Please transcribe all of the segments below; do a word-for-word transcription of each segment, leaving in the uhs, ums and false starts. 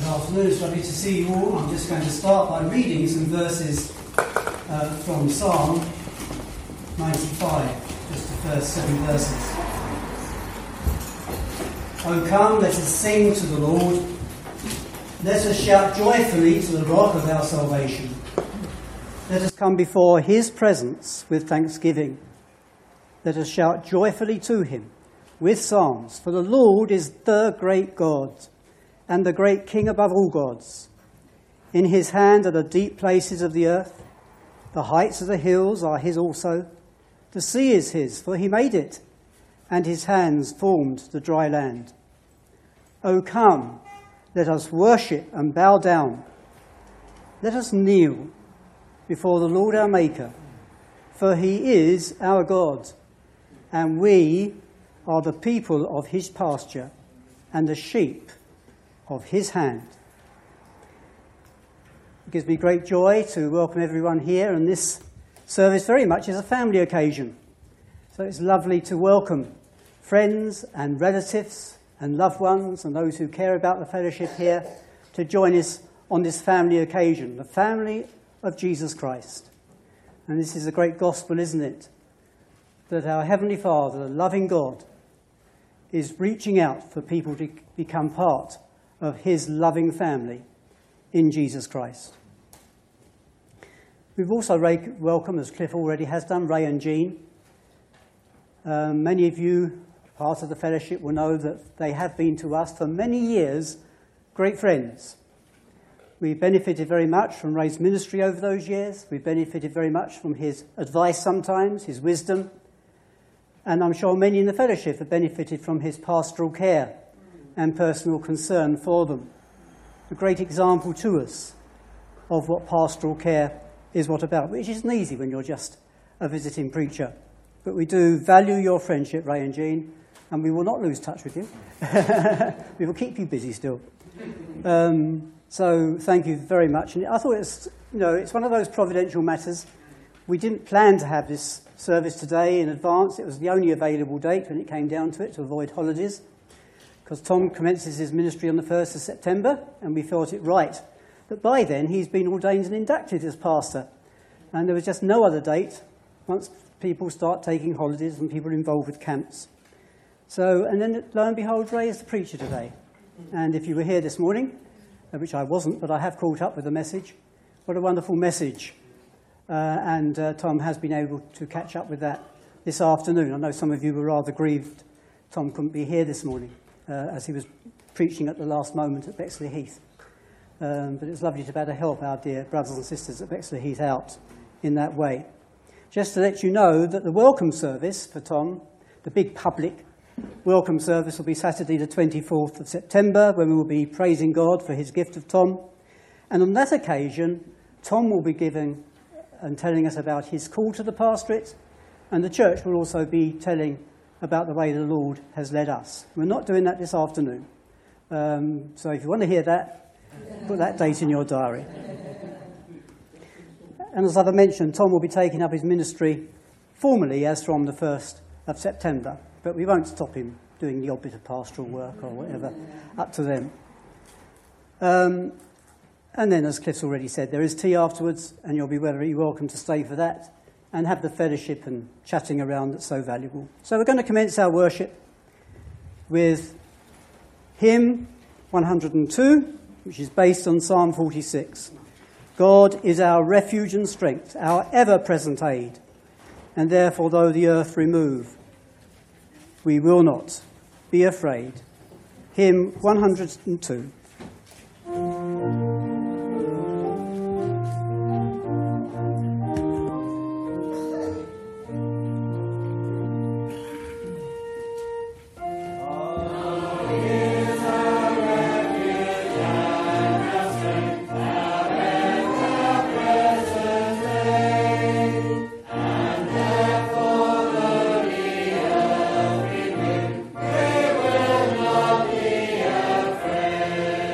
afternoon. It's lovely to see you all. I'm just going to start by reading some verses uh, from Psalm ninety-five, just the first seven verses. O come, let us sing to the Lord. Let us shout joyfully to the rock of our salvation. Let us come before his presence with thanksgiving. Let us shout joyfully to him with psalms, for the Lord is the great God and the great King above all gods. In his hand are the deep places of the earth. The heights of the hills are his also. The sea is his, for he made it, and his hands formed the dry land. O come, let us worship and bow down. Let us kneel before the Lord our Maker, for he is our God, and we are the people of his pasture and the sheep of his hand. It gives me great joy to welcome everyone here, and this service very much is a family occasion. So it's lovely to welcome friends and relatives and loved ones and those who care about the fellowship here to join us on this family occasion, the family of Jesus Christ. And this is a great gospel, isn't it? That our Heavenly Father, the loving God, is reaching out for people to become part of his loving family in Jesus Christ. We've also welcomed, as Cliff already has done, Ray and Jean. Um, many of you, part of the fellowship, will know that they have been to us for many years great friends. We benefited very much from Ray's ministry over those years. We benefited very much from his advice sometimes, his wisdom. And I'm sure many in the fellowship have benefited from his pastoral care and personal concern for them. A great example to us of what pastoral care is what about, which isn't easy when you're just a visiting preacher. But we do value your friendship, Ray and Jean, and we will not lose touch with you. We will keep you busy still. Um, so thank you very much. And I thought it's, you know, it's one of those providential matters. We didn't plan to have this service today in advance. It was the only available date when it came down to it, to avoid holidays, because Tom commences his ministry on the first of September, and we thought it right that by then he's been ordained and inducted as pastor. And there was just no other date once people start taking holidays and people are involved with camps. So, and then lo and behold, Ray is the preacher today. And if you were here this morning, which I wasn't, but I have caught up with the message, what a wonderful message. Uh, and uh, Tom has been able to catch up with that this afternoon. I know some of you were rather grieved Tom couldn't be here this morning, uh, as he was preaching at the last moment at Bexley Heath. Um, but it's lovely to be able to help our dear brothers and sisters at Bexley Heath out in that way. Just to let you know that the welcome service for Tom, the big public welcome service, will be Saturday the twenty-fourth of September, when we will be praising God for his gift of Tom. And on that occasion, Tom will be giving and telling us about his call to the pastorate, and the church will also be telling about the way the Lord has led us. We're not doing that this afternoon. Um, so if you want to hear that, put that date in your diary. And as I've mentioned, Tom will be taking up his ministry formally as from the first of September, but we won't stop him doing the odd bit of pastoral work or whatever, up to them. Um, and then, as Cliff's already said, there is tea afterwards, and you'll be very welcome to stay for that and have the fellowship and chatting around that's so valuable. So we're going to commence our worship with hymn one hundred and two, which is based on Psalm forty-six. God is our refuge and strength, our ever-present aid, and therefore, though the earth remove, we will not be afraid. Hymn one hundred and two. Afraid.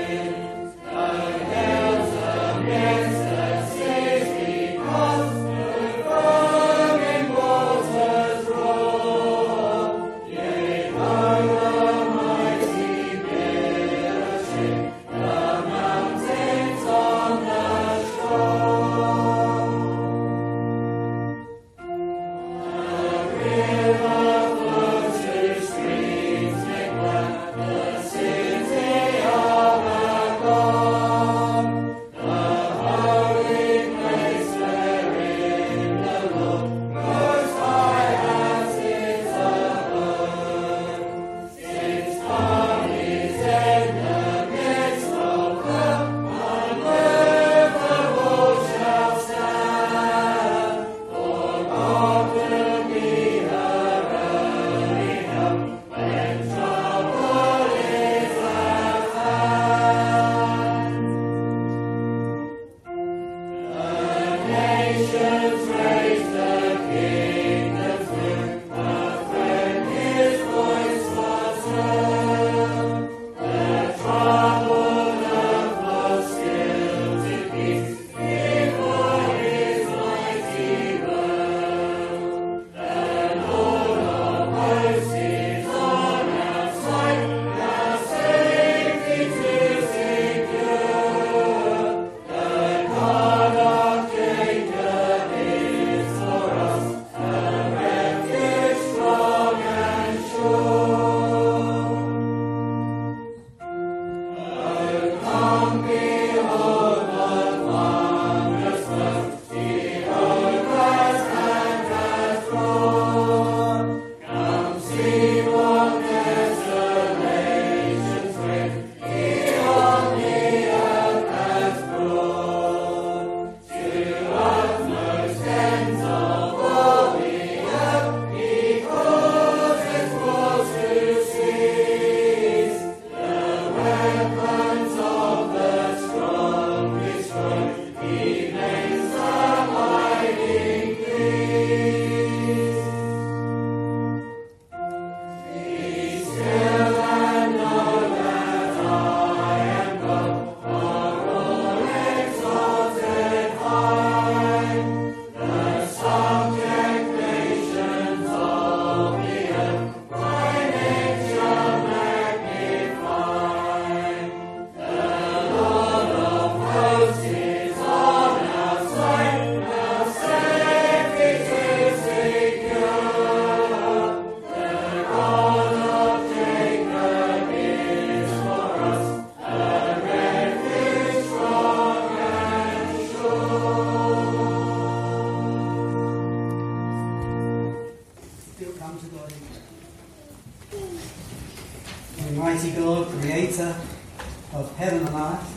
of heaven and earth,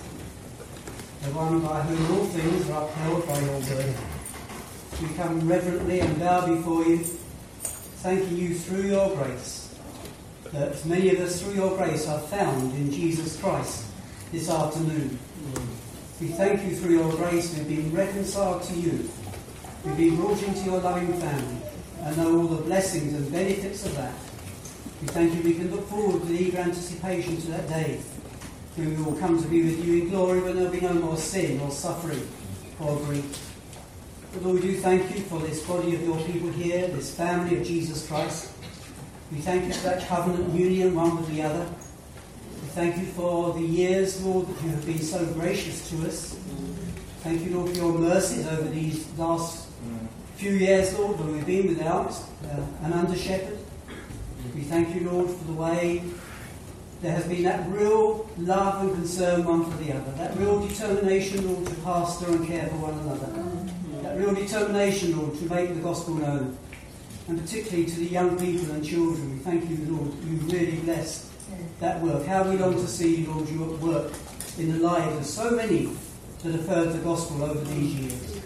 the one by whom all things are upheld by your word. We come reverently and bow before you, thanking you through your grace, that many of us through your grace are found in Jesus Christ this afternoon. We thank you through your grace we've been reconciled to you. We've been brought into your loving family and know all the blessings and benefits of that. We thank you we can look forward with eager anticipation to that day when we will come to be with you in glory, when there will be no more sin or suffering or grief. But Lord, we do thank you for this body of your people here, this family of Jesus Christ. We thank you for that covenant union one with the other. We thank you for the years, Lord, that you have been so gracious to us. Thank you, Lord, for your mercies over these last few years, Lord, when we've been without uh, an under-shepherd. We thank you, Lord, for the way there has been that real love and concern one for the other, that real determination, Lord, to pastor and care for one another, that real determination, Lord, to make the gospel known, and particularly to the young people and children. We thank you, Lord, you really blessed that work. How we long to see, Lord, you at work in the lives of so many that have heard the gospel over these years.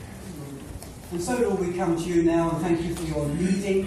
And so, Lord, we come to you now and thank you for your leading.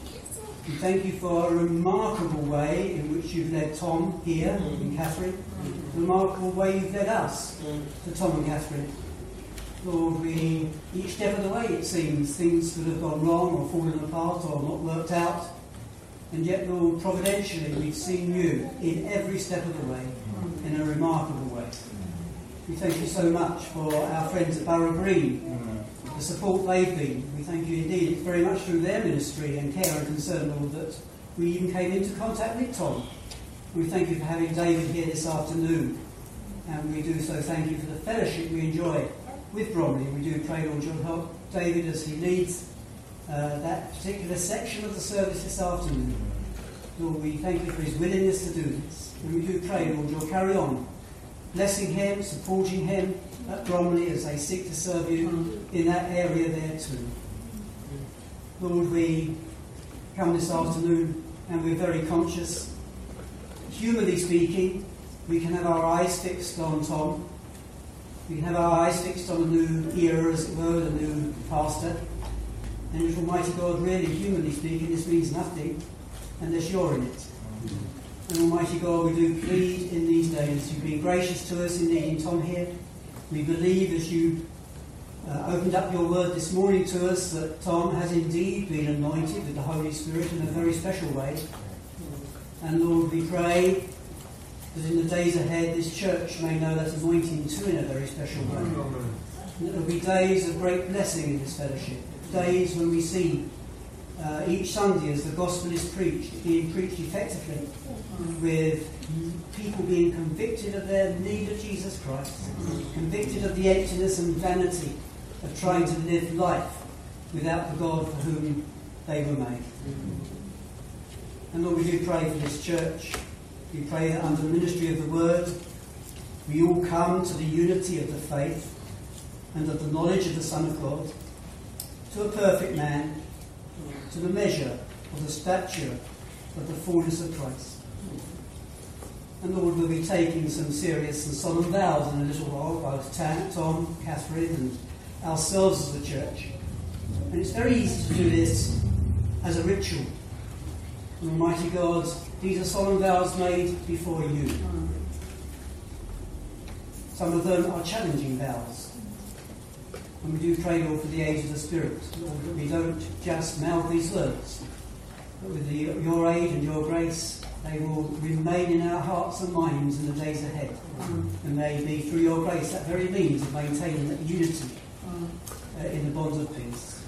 We thank you for a remarkable way in which you've led Tom here and Catherine. A remarkable way you've led us to Tom and Catherine. Lord, we, each step of the way, it seems, things could have gone wrong or fallen apart or not worked out. And yet, Lord, providentially, we've seen you in every step of the way in a remarkable way. We thank you so much for our friends at Borough Green, the support they've been. We thank you indeed. It's very much through their ministry and care and concern, Lord, that we even came into contact with Tom. We thank you for having David here this afternoon. And we do so thank you for the fellowship we enjoy with Bromley. We do pray, Lord, you'll help David as he leads uh, that particular section of the service this afternoon. Lord, we thank you for his willingness to do this. And we do pray, Lord, you'll carry on blessing him, supporting him at Bromley as they seek to serve you in that area there too. Lord, we come this afternoon and we're very conscious. Humanly speaking, we can have our eyes fixed on Tom. We can have our eyes fixed on a new era, as it were, a new pastor. And if Almighty God, really, humanly speaking, this means nothing unless you're in it. And Almighty God, we do plead in these days, you've been gracious to us in leading Tom here. We believe as you uh, opened up your word this morning to us that Tom has indeed been anointed with the Holy Spirit in a very special way. And Lord, we pray that in the days ahead this church may know that anointing too in a very special way. And there will be days of great blessing in this fellowship, days when we see uh, each Sunday as the gospel is preached, being preached effectively, with people being convicted of their need of Jesus Christ, convicted of the emptiness and vanity of trying to live life without the God for whom they were made. And Lord, we do pray for this church. We pray that under the ministry of the Word, we all come to the unity of the faith and of the knowledge of the Son of God, to a perfect man, to the measure of the stature of the fullness of Christ. And Lord, we'll be taking some serious and solemn vows in a little while, both Tom, Catherine, and ourselves as a church. And it's very easy to do this as a ritual. And Almighty God, these are solemn vows made before you. Some of them are challenging vows. And we do pray, Lord, for the age of the Spirit, Lord, that we don't just mouth these words, but with the, your aid and your grace, they will remain in our hearts and minds in the days ahead. Mm. And may be, through your grace, that very means of maintaining that unity uh, in the bonds of peace.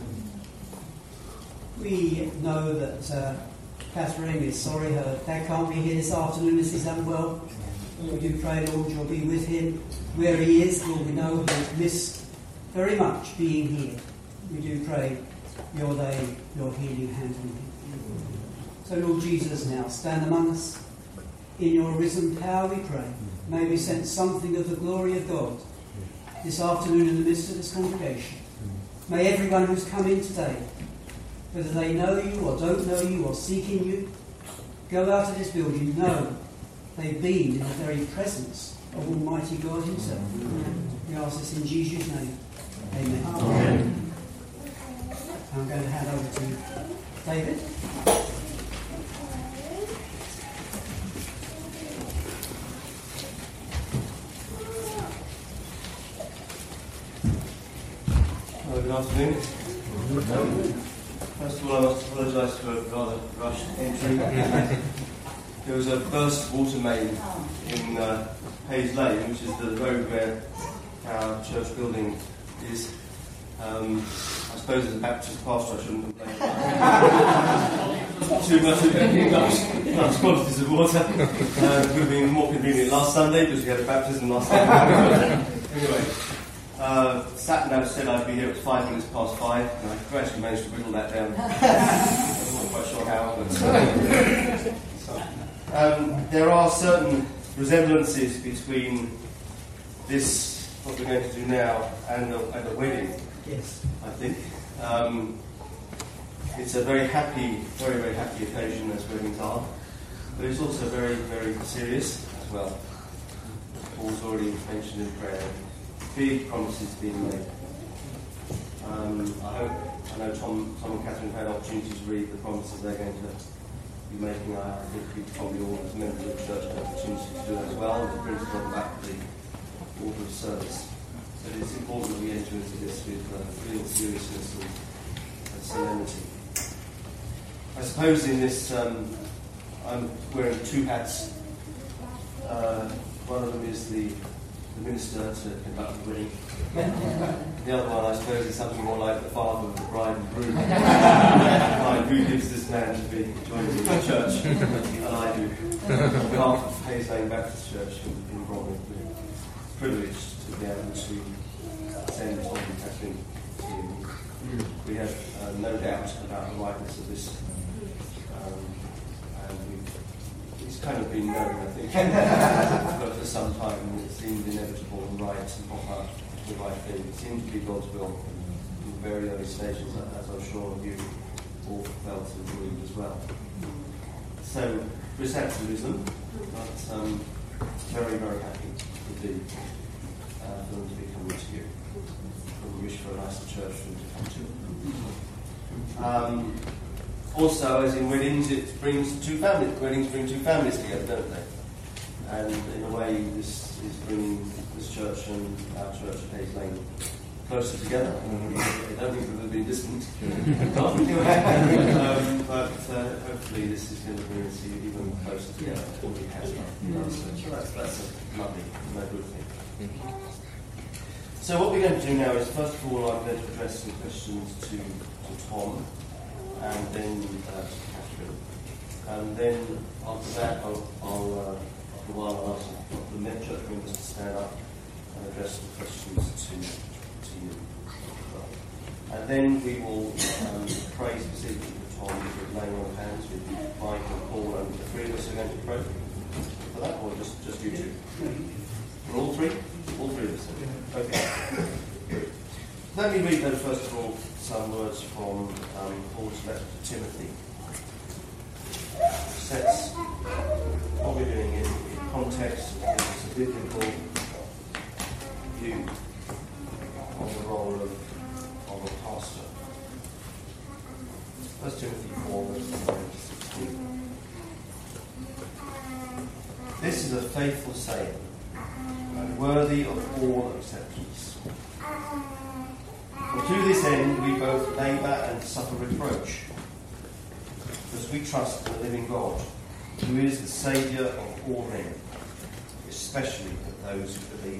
We know that uh, Catherine is sorry her dad can't be here this afternoon as he's unwell. We do pray, Lord, you'll be with him where he is. Lord, we know he's missed very much being here. We do pray your day, your healing hand on him. So, Lord Jesus, now stand among us. In your risen power we pray. May we sense something of the glory of God this afternoon in the midst of this congregation. May everyone who's come in today, whether they know you or don't know you or seeking you, go out of this building, know they've been in the very presence of Almighty God himself. We ask this in Jesus' name. Amen. Amen. I'm going to hand over to David. Hello, good afternoon. First of all, I must apologise for a rather rushed entry. There was a burst of water main in uh, Hayes Lane, which is the road where our church building is. Um, I suppose as a Baptist pastor I shouldn't complain about too much of any large, large quantities of water. Uh, it would have been more convenient last Sunday because we had a baptism last Sunday. Anyway. Uh, sat nav said I'd be here at five minutes past five, and I gradually managed to whittle that down. I'm not quite sure how, but uh, um, there are certain resemblances between this, what we're going to do now, and a, and a wedding. Yes. I think um, it's a very happy, very very happy occasion as weddings are, but it's also very very serious as well. Paul's already mentioned in prayer. Big promises being made. Um, I hope, I know Tom, Tom and Catherine have had opportunity to read the promises they're going to be making. I, I think we probably all, as members of the church, have an opportunity to do that as well. It brings us on back to the order of service. But it's important that we enter into this with uh, real seriousness and, and solemnity. I suppose in this, um, I'm wearing two hats. Uh, one of them is the the minister to conduct the wedding. The other one, I suppose, is something more like the father of the bride and groom. Like, who gives this man to be joined in the church? And I do. On behalf of Hayes Lane Baptist Church in, in Bromley, we're privileged to be able to send Tom and Catherine to you. We have uh, no doubt about the rightness of this. Um, and we've It's kind of been known, I think, but for some time it seemed inevitable and right and proper, the right thing. It seemed to be God's will in the very early stages, as I'm sure you all felt and believed as well. So, receptionism, but um, very, very happy indeed uh, for them to be coming to you. And we wish for a nicer church for them to come to. Um, Also, as in weddings, it brings two families. Weddings bring two families together, don't they? And in a way, this is bringing this church and our church at Hayes Lane closer together. I don't think we've been distant. um, but uh, hopefully, this is going to bring us even closer together than we have done. So that's, that's a lovely, no good thing. So what we're going to do now is, first of all, I'm going to address some questions to, to Tom. And then uh, Catherine. And then after that, I'll, I'll uh, after a while, I'll ask the men church members to stand up and address the questions to, to you. And then we will um, pray specifically for Tom with laying on of hands with Mike and Paul, and the three of us are going to pray for that, or just, just you two? For all three? All three of us. Okay. Let me read then, first of all, some words from um, Paul's letter to Timothy. It sets what we're doing in, in context, gives a biblical view of the role of, of a pastor. First Timothy four, verses nine to sixteen. This is a faithful saying, and worthy of all acceptance. For to this end we both labour and suffer reproach, because we trust in the living God, who is the Saviour of all men, especially of those who believe.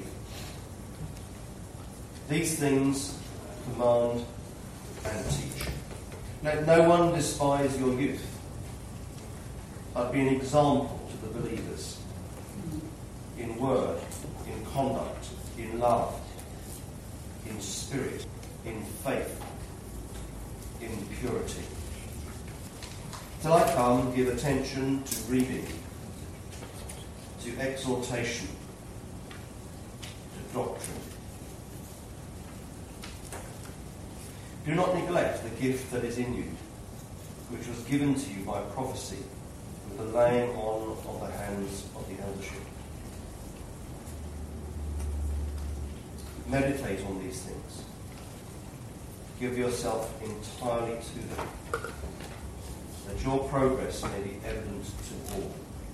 These things command and teach. Let no one despise your youth, but be an example to the believers, in word, in conduct, in love, in spirit, in faith, in purity. Till I come, give attention to reading, to exhortation, to doctrine. Do not neglect the gift that is in you, which was given to you by prophecy, with the laying on of the hands of the eldership. meditate on these things. Give yourself entirely to them, that your progress may be evident to all.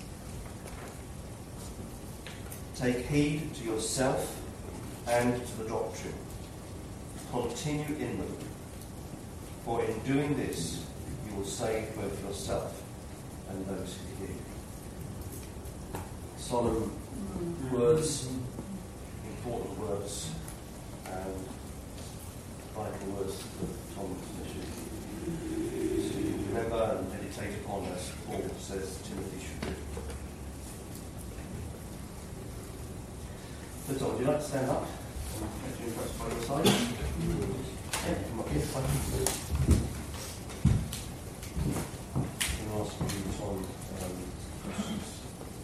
Take heed to yourself and to the doctrine. Continue in them, for in doing this you will save both yourself and those who hear you. Solemn words, important words, and vital words that Tom should to remember and meditate upon, as Paul says Timothy should do. So Tom, would you like to stand up? Get you across by your side. Yeah, come up here. I'm going to ask you, Tom, um, questions.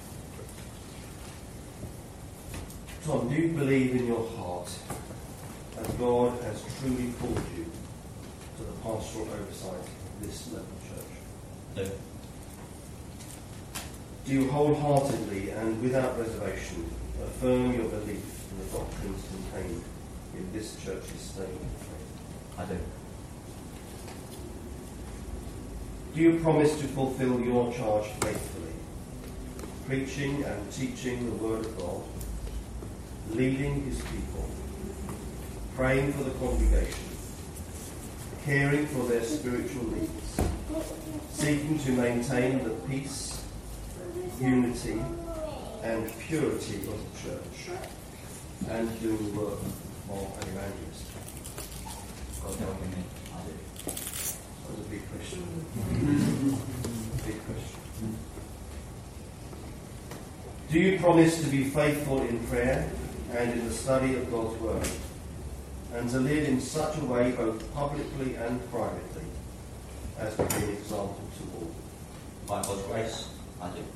Tom, do you believe in your heart that God has truly called you to the pastoral oversight of this local church? No. Do you wholeheartedly and without reservation affirm your belief in the doctrines contained in this church's statement of faith? I do. Do you promise to fulfill your charge faithfully, preaching and teaching the Word of God, leading His people, praying for the congregation, caring for their spiritual needs, seeking to maintain the peace, unity and purity of the church, and doing the work of an evangelist? God helping me. I do. That was a big question. Big question. Do you promise to be faithful in prayer and in the study of God's Word, and to live in such a way both publicly and privately as to be an example to all? By God's grace, I do.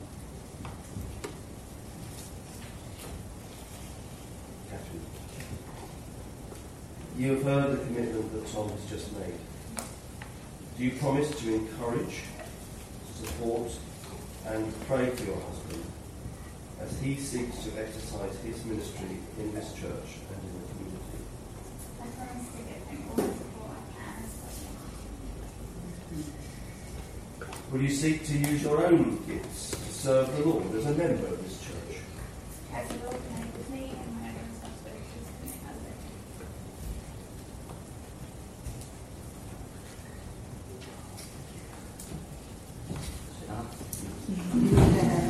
Catherine, you have heard the commitment that Tom has just made. Do you promise to encourage, support, and pray for your husband as he seeks to exercise his ministry in this church and in the community? I promise to give him all the support I can. Will you seek to use your own gifts to serve the Lord as a member of this church? As the Lord enables me and my own responsibilities to make others. Sit down.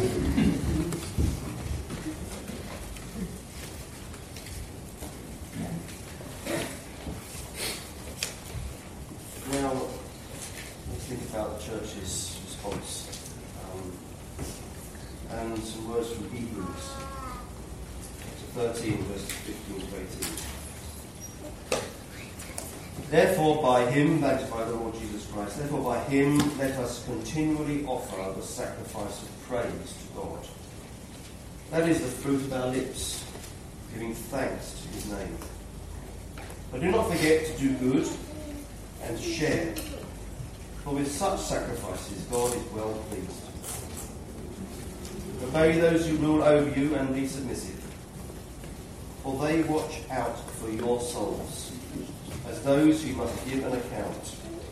Now, let's think about the church's response. Um, and some words from Hebrews, chapter thirteen, verses fifteen to eighteen. Therefore, by him, that is by the Lord Jesus Christ, therefore by him let us continually offer the sacrifice of praise to God. That is the fruit of our lips, giving thanks to his name. But do not forget to do good and share, for with such sacrifices God is well pleased. Obey those who rule over you and be submissive, for they watch out for your souls, as those who must give an account.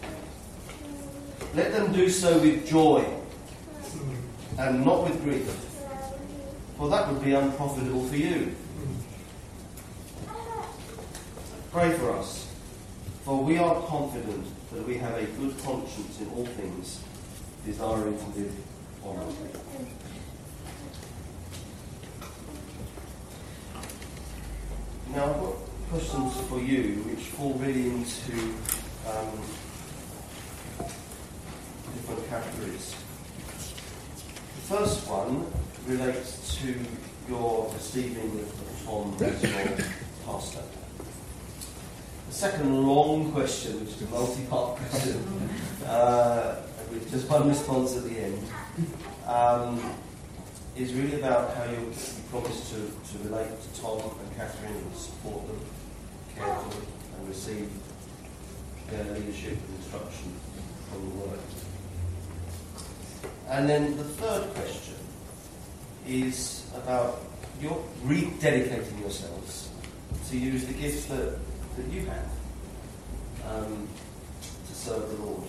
Let them do so with joy and not with grief, for that would be unprofitable for you. Pray for us, for we are confident that we have a good conscience in all things, desiring to live honourably. Now I've got questions for you which fall really into um, different categories. The first one relates to your receiving of Tom as your pastor. The second long question, which is a multi-part question, uh, with just one response at the end, um, is really about how you, you promise to, to relate to Tom and Catherine and support them, care for them, and receive their leadership and instruction from the Word. And then the third question is about your rededicating yourselves to use the gifts that, that you have um, to serve the Lord.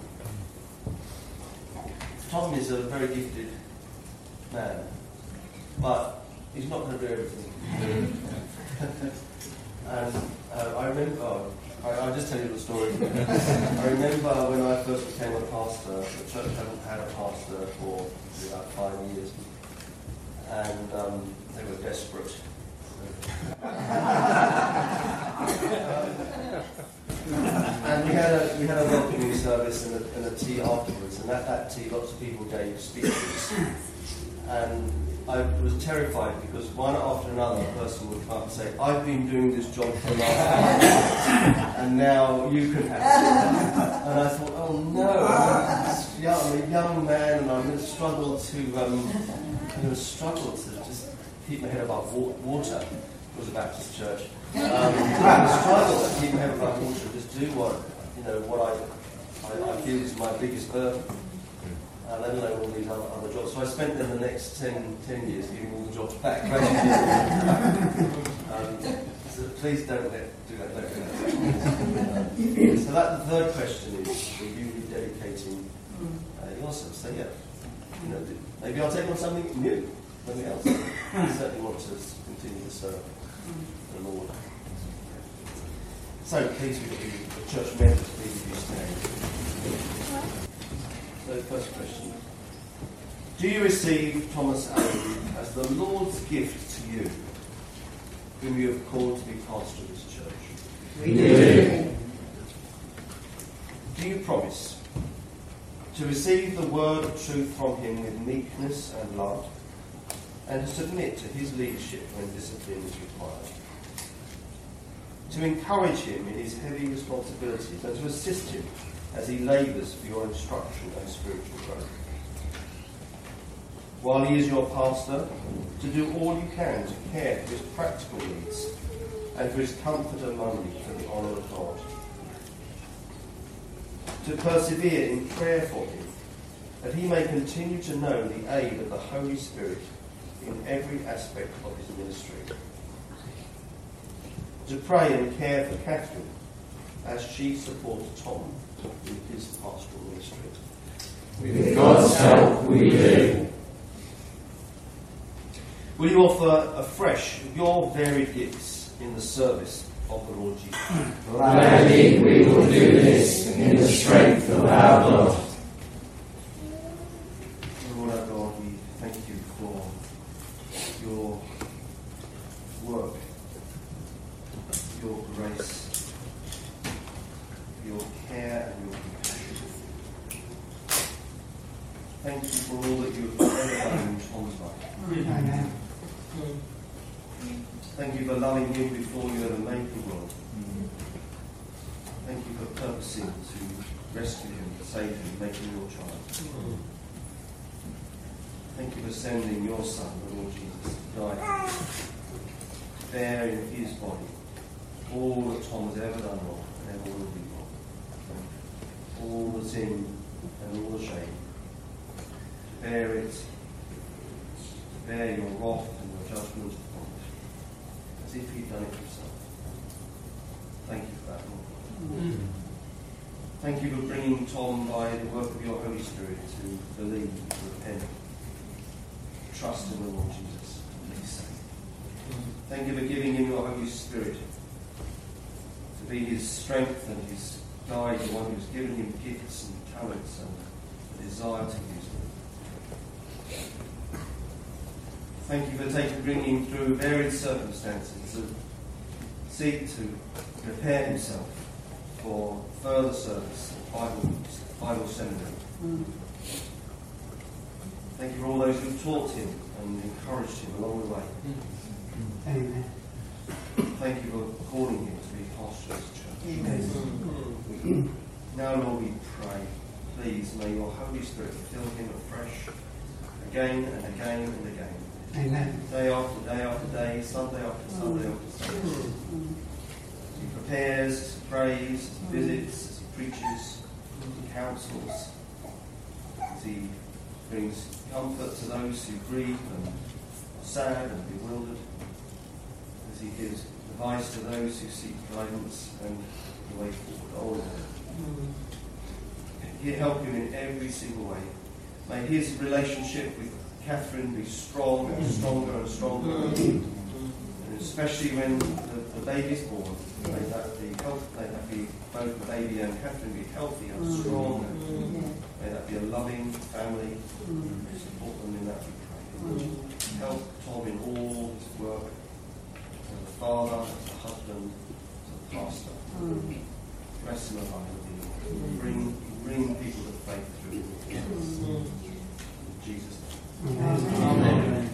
Tom is a very gifted man, but he's not going to do everything. and uh, I remember, oh, I, I'll just tell you the story. I remember when I first became a pastor, the church hadn't had a pastor for about five years, and um, they were desperate. And we had a we had a welcoming service and a, and a tea afterwards, and at that tea lots of people gave speeches, and I was terrified because one after another person would come up and say, "I've been doing this job for the last five years, and now you can have it." And I thought, "Oh no, I'm, young, I'm a young man, and I'm going to struggle to um, I'm going to struggle to just keep my head above water." It was a Baptist church. Um, I struggle to keep my head above water, just do what you know what I I, I feel is my biggest burden. Uh, let alone all these other, other jobs. So I spent then the next ten, ten years giving all the jobs back. um, so please don't let, do that. Don't do that. Uh, so that the third question is: will you be dedicating uh, yourself? So yeah, you know, maybe I'll take on something new, something else. I certainly want to continue to serve the Lord. So please, we the church members, please be stand. So first question. Do you receive Thomas Allen as the Lord's gift to you, whom you have called to be pastor of this church? We do. Do you promise to receive the word of truth from him with meekness and love, and to submit to his leadership when discipline is required? To encourage him in his heavy responsibilities and to assist him as he labours for your instruction and spiritual growth. While he is your pastor, to do all you can to care for his practical needs and for his comfort among you for the honour of God. To persevere in prayer for him, that he may continue to know the aid of the Holy Spirit in every aspect of his ministry. To pray and care for Catherine as she supports Tom in his pastoral ministry. With God's help, we do. Will you offer afresh your varied gifts in the service of the Lord Jesus? Gladly we will do this in the strength of our God. Lord our God, we thank you for your work, your grace, your care and your compassion. Thank you for all that you have ever done in Tom's life. Amen. Thank you for loving him before you ever made the world. Thank you for purposing to rescue him, save him, make him your child. Thank you for sending your Son, the Lord Jesus, to die, to bear in his body all that Tom has ever done wrong and ever will be wrong. All the sin and all the shame. To bear it, to bear your wrath and your judgment upon it, as if he'd done it himself. Thank you for that, Lord. Mm. Thank you for bringing Tom by the work of your Holy Spirit to believe, to repent, trust in the Lord Jesus, and be saved. Thank you for giving him your Holy Spirit to be his strength and his guide, the one who's given him gifts and talents and a desire to use them. Thank you for taking, bringing him through varied circumstances to seek to prepare himself for further service at Bible, Bible seminary. Mm. Thank you for all those who taught him and encouraged him along the way. Amen. Thank you for calling him to be pastor of this church. Amen. Now, Lord, we pray, please may your Holy Spirit fill him afresh again and again and again. Amen. Day after day after day, Sunday after Sunday after Sunday. As he prepares, as he prays, as he visits, as he preaches, as he counsels, as he brings comfort to those who grieve and are sad and bewildered, as he gives advice to those who seek guidance and the way forward. Oh, Lord. Help him in every single way. May his relationship with Catherine be strong and stronger and stronger. And especially when the, the baby is born, may that be healthy, may that be both the baby and Catherine be healthy and strong. And may that be a loving family. Support them in that, we pray. Help Tom in all his work, as a father, as a husband, as a pastor. Bless him abundantly. Bring, bring people to faith through him. In Jesus' name. Amen.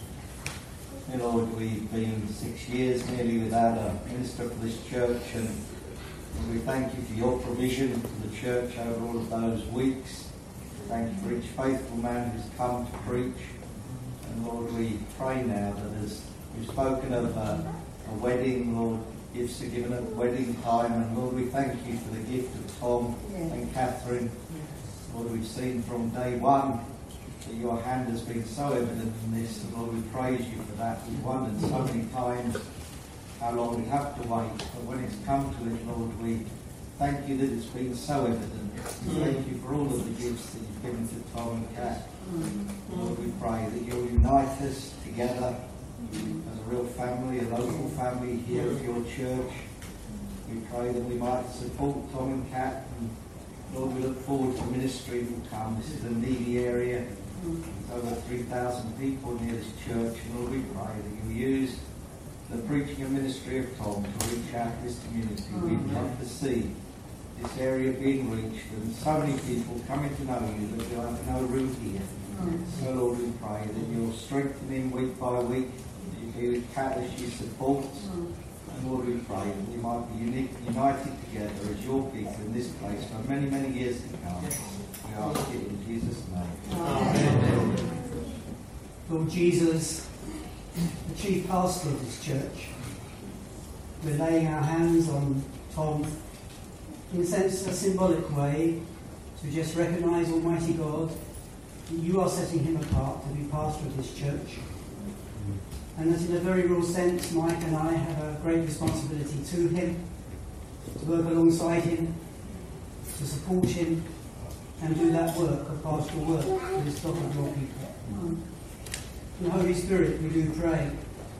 Dear Lord, we've been six years nearly without a minister for this church, and we thank you for your provision for the church over all of those weeks. Thank you for each faithful man who's come to preach. And Lord, we pray now that as we've spoken of a, a wedding, Lord, gifts are given at wedding time, and Lord, we thank you for the gift of Tom and Catherine. Lord, we've seen from day one that your hand has been so evident in this, and Lord, we praise you for that. We've wondered so many times how long we have to wait, but when it's come to it, Lord, we thank you that it's been so evident. Thank you for all of the gifts that you've given to Tom and Kat. Lord, we pray that you'll unite us together as a real family, a local family here at your church. We pray that we might support Tom and Kat, and Lord, we look forward to the ministry that will come. This is a needy area. There's over three thousand people near this church, and Lord, we pray that you use the preaching and ministry of Tom to reach out to this community. We'd love to see this area being reached, and so many people coming to know you that they'll have no room here. So Lord, we pray that you'll strengthen him week by week, that you be with Kat as she supports. And Lord, we pray that we might be unique, united together as your people in this place for many, many years to come. We ask it in Jesus' name. Amen. Lord Jesus, the chief pastor of this church, we're laying our hands on Tom in a sense, a symbolic way, to just recognise, Almighty God, that you are setting him apart to be pastor of this church. And that in a very real sense, Mike and I have a great responsibility to him, to work alongside him, to support him, and do that work of pastoral work for this flock of your people. And Holy Spirit, we do pray,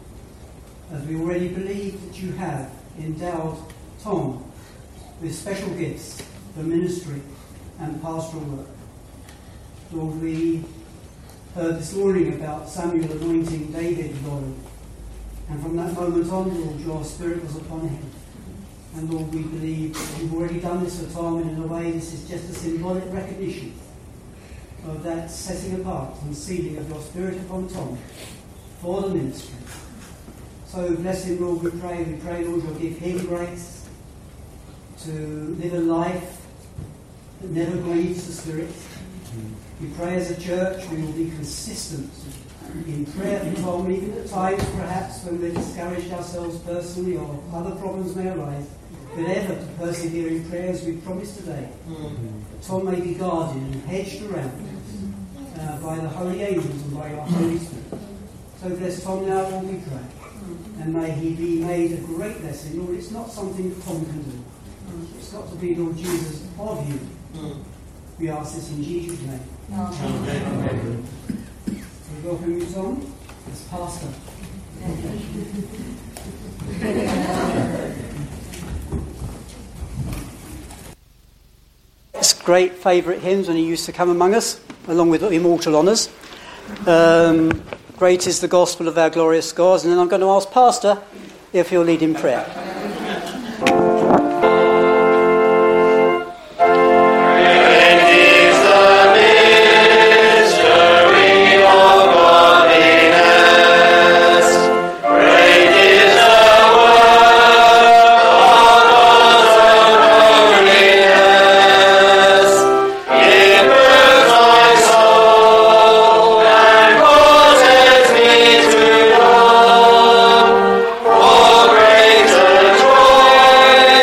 as we already believe that you have endowed Tom with special gifts for ministry and pastoral work. Lord, we heard this morning about Samuel anointing David Lord, and from that moment on, Lord, your Spirit was upon him. And Lord, we believe that you've already done this for Tom, and in a way this is just a symbolic recognition of that setting apart and sealing of your Spirit upon Tom for the ministry. So bless him, Lord, we pray. We pray, Lord, you'll give him grace to live a life that never grieves the Spirit. We pray as a church we will be consistent in prayer for Tom, even at times perhaps when we're discouraged ourselves personally or other problems may arise, but ever to persevere in prayer as we promised today. That Tom may be guarded and hedged around uh, by the holy angels and by our Holy Spirit. So bless Tom now, Lord, we pray. And may he be made a great blessing. Lord, it's not something Tom can do. It's got to be, Lord Jesus, of you. Mm. We ask this in Jesus' name. Amen. Amen. We welcome you, Tom, as pastor. It's great favourite hymns when he used to come among us, along with immortal honours. Um, great is the gospel of our glorious God. And then I'm going to ask Pastor if he'll lead in prayer. Greater joy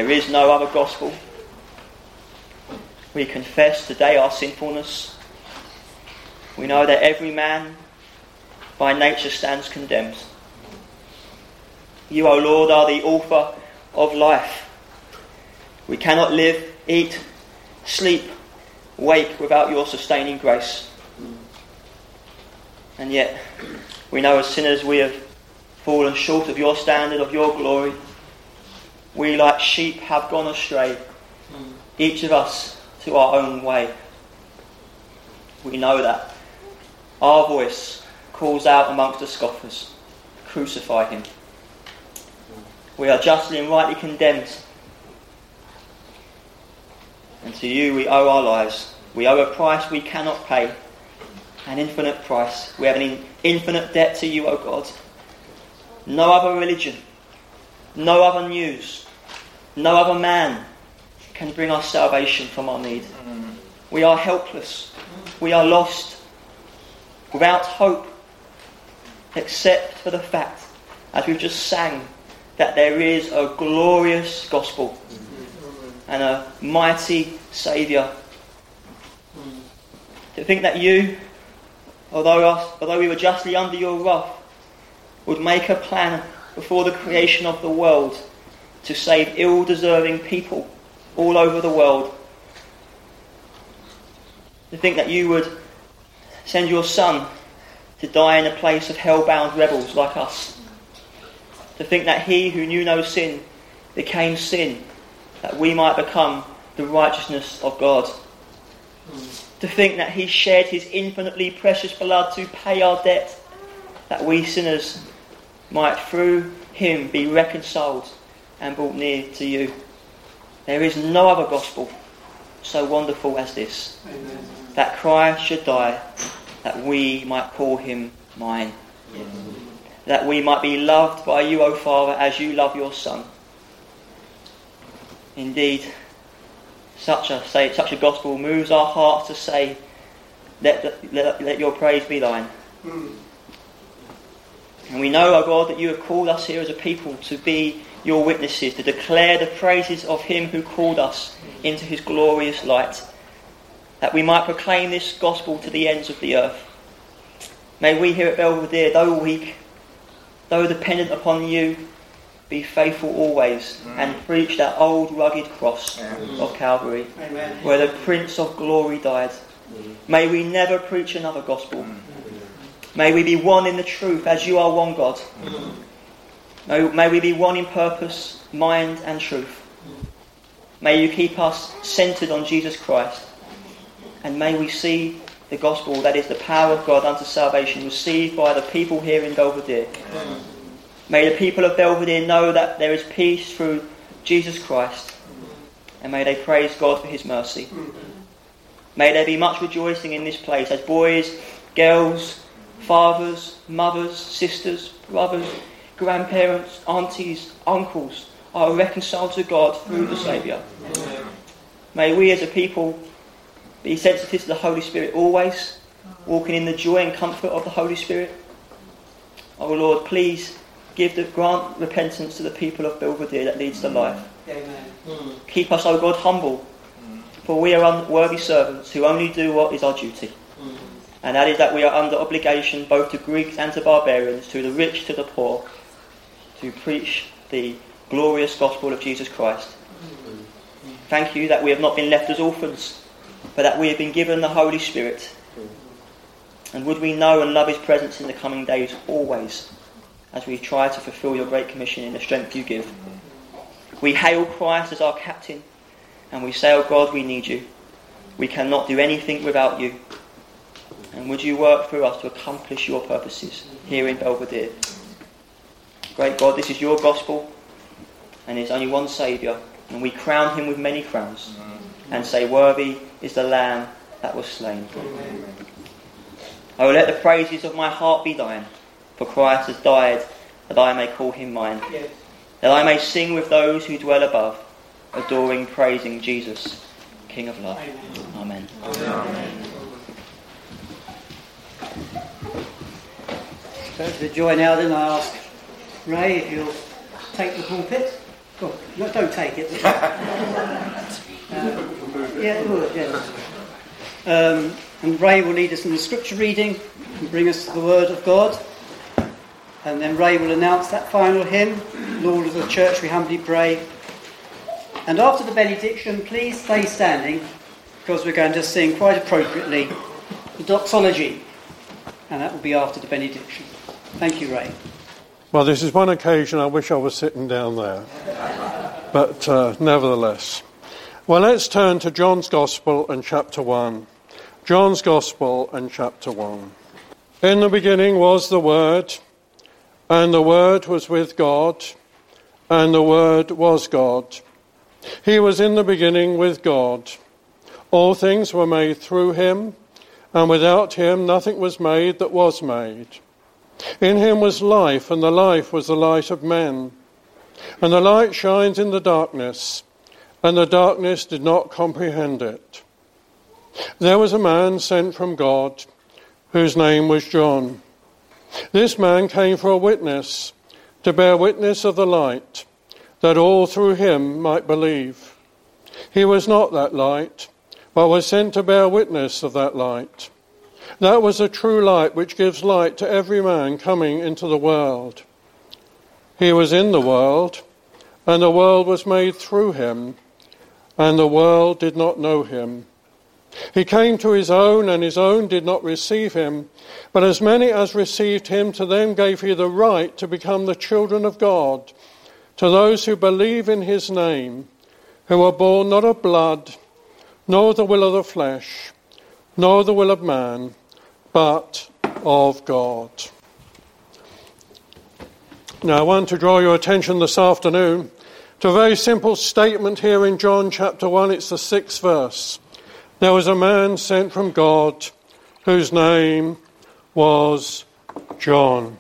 There is no other gospel. We confess today our sinfulness. We know that every man by nature stands condemned. You, O Lord, are the author of life. We cannot live, eat, sleep, wake without your sustaining grace. And yet, we know as sinners we have fallen short of your standard, of your glory. We, like sheep, have gone astray, each of us to our own way. We know that. Our voice calls out amongst the scoffers, crucify him. We are justly and rightly condemned. And to you we owe our lives. We owe a price we cannot pay, an infinite price. We have an infinite debt to you, O God. No other religion, no other news, no other man can bring us salvation from our need. We are helpless. We are lost, without hope, except for the fact, as we've just sang, that there is a glorious gospel and a mighty Saviour. To think that you, although, us, although we were justly under your wrath, would make a plan before the creation of the world to save ill-deserving people all over the world. To think that you would send your Son to die in a place of hell-bound rebels like us. To think that he who knew no sin became sin, that we might become the righteousness of God. To think that he shed his infinitely precious blood to pay our debt, that we sinners might through him be reconciled and brought near to you. There is no other gospel so wonderful as this. Amen. That Christ should die, that we might call him mine. Amen. That we might be loved by you, O Father, as you love your Son. Indeed, such a say, such a gospel moves our hearts to say, let, let, let your praise be thine. Mm. And we know, O God, that you have called us here as a people to be your witnesses, to declare the praises of him who called us into his glorious light, that we might proclaim this gospel to the ends of the earth. May we here at Belvedere, though weak, though dependent upon you, be faithful always and preach that old rugged cross Amen. Of Calvary, Amen. Where the Prince of Glory died. May we never preach another gospel. May we be one in the truth as you are one, God. May, may we be one in purpose, mind and truth. May you keep us centred on Jesus Christ. And may we see the gospel, that is the power of God unto salvation, received by the people here in Belvedere. Amen. May the people of Belvedere know that there is peace through Jesus Christ. And may they praise God for his mercy. May there be much rejoicing in this place as boys, girls, fathers, mothers, sisters, brothers, grandparents, aunties, uncles are reconciled to God through the Saviour. May we as a people be sensitive to the Holy Spirit always, walking in the joy and comfort of the Holy Spirit. Oh Lord, please give the grant repentance to the people of Belvedere that leads to life. Amen. Keep us, O God, humble, for we are unworthy servants who only do what is our duty. And that is that we are under obligation both to Greeks and to barbarians, to the rich, to the poor, to preach the glorious gospel of Jesus Christ. Thank you that we have not been left as orphans, but that we have been given the Holy Spirit. And would we know and love his presence in the coming days always, as we try to fulfil your great commission in the strength you give. We hail Christ as our captain, and we say, oh God, we need you. We cannot do anything without you. And would you work through us to accomplish your purposes here in Belvedere. Great God, this is your gospel, and there's only one Saviour, and we crown him with many crowns, and say, worthy is the Lamb that was slain. Amen. Oh, let the praises of my heart be thine, for Christ has died, that I may call him mine. Yes. That I may sing with those who dwell above, adoring, praising Jesus, King of love. Amen. Amen. Amen. So to the joy now, then I ask Ray if you'll take the pulpit. Oh, no, don't take it. uh, yeah, it would, yes. Um, and Ray will lead us in the scripture reading and bring us to the Word of God. And then Ray will announce that final hymn, Lord of the Church, we humbly pray. And after the benediction, please stay standing, because we're going to sing quite appropriately the doxology. And that will be after the benediction. Thank you, Ray. Well, this is one occasion I wish I was sitting down there. But uh, nevertheless. Well, let's turn to John's Gospel and chapter one. John's Gospel and chapter one. In the beginning was the Word, and the Word was with God, and the Word was God. He was in the beginning with God. All things were made through him, and without him nothing was made that was made. In him was life, and the life was the light of men. And the light shines in the darkness, and the darkness did not comprehend it. There was a man sent from God, whose name was John. This man came for a witness, to bear witness of the light, that all through him might believe. He was not that light, but was sent to bear witness of that light. That was the true light which gives light to every man coming into the world. He was in the world, and the world was made through him, and the world did not know him. He came to his own, and his own did not receive him. But as many as received him, to them gave he the right to become the children of God, to those who believe in his name, who are born not of blood, nor the will of the flesh, nor the will of man, but of God. Now I want to draw your attention this afternoon to a very simple statement here in John chapter one. It's the sixth verse. There was a man sent from God whose name was John.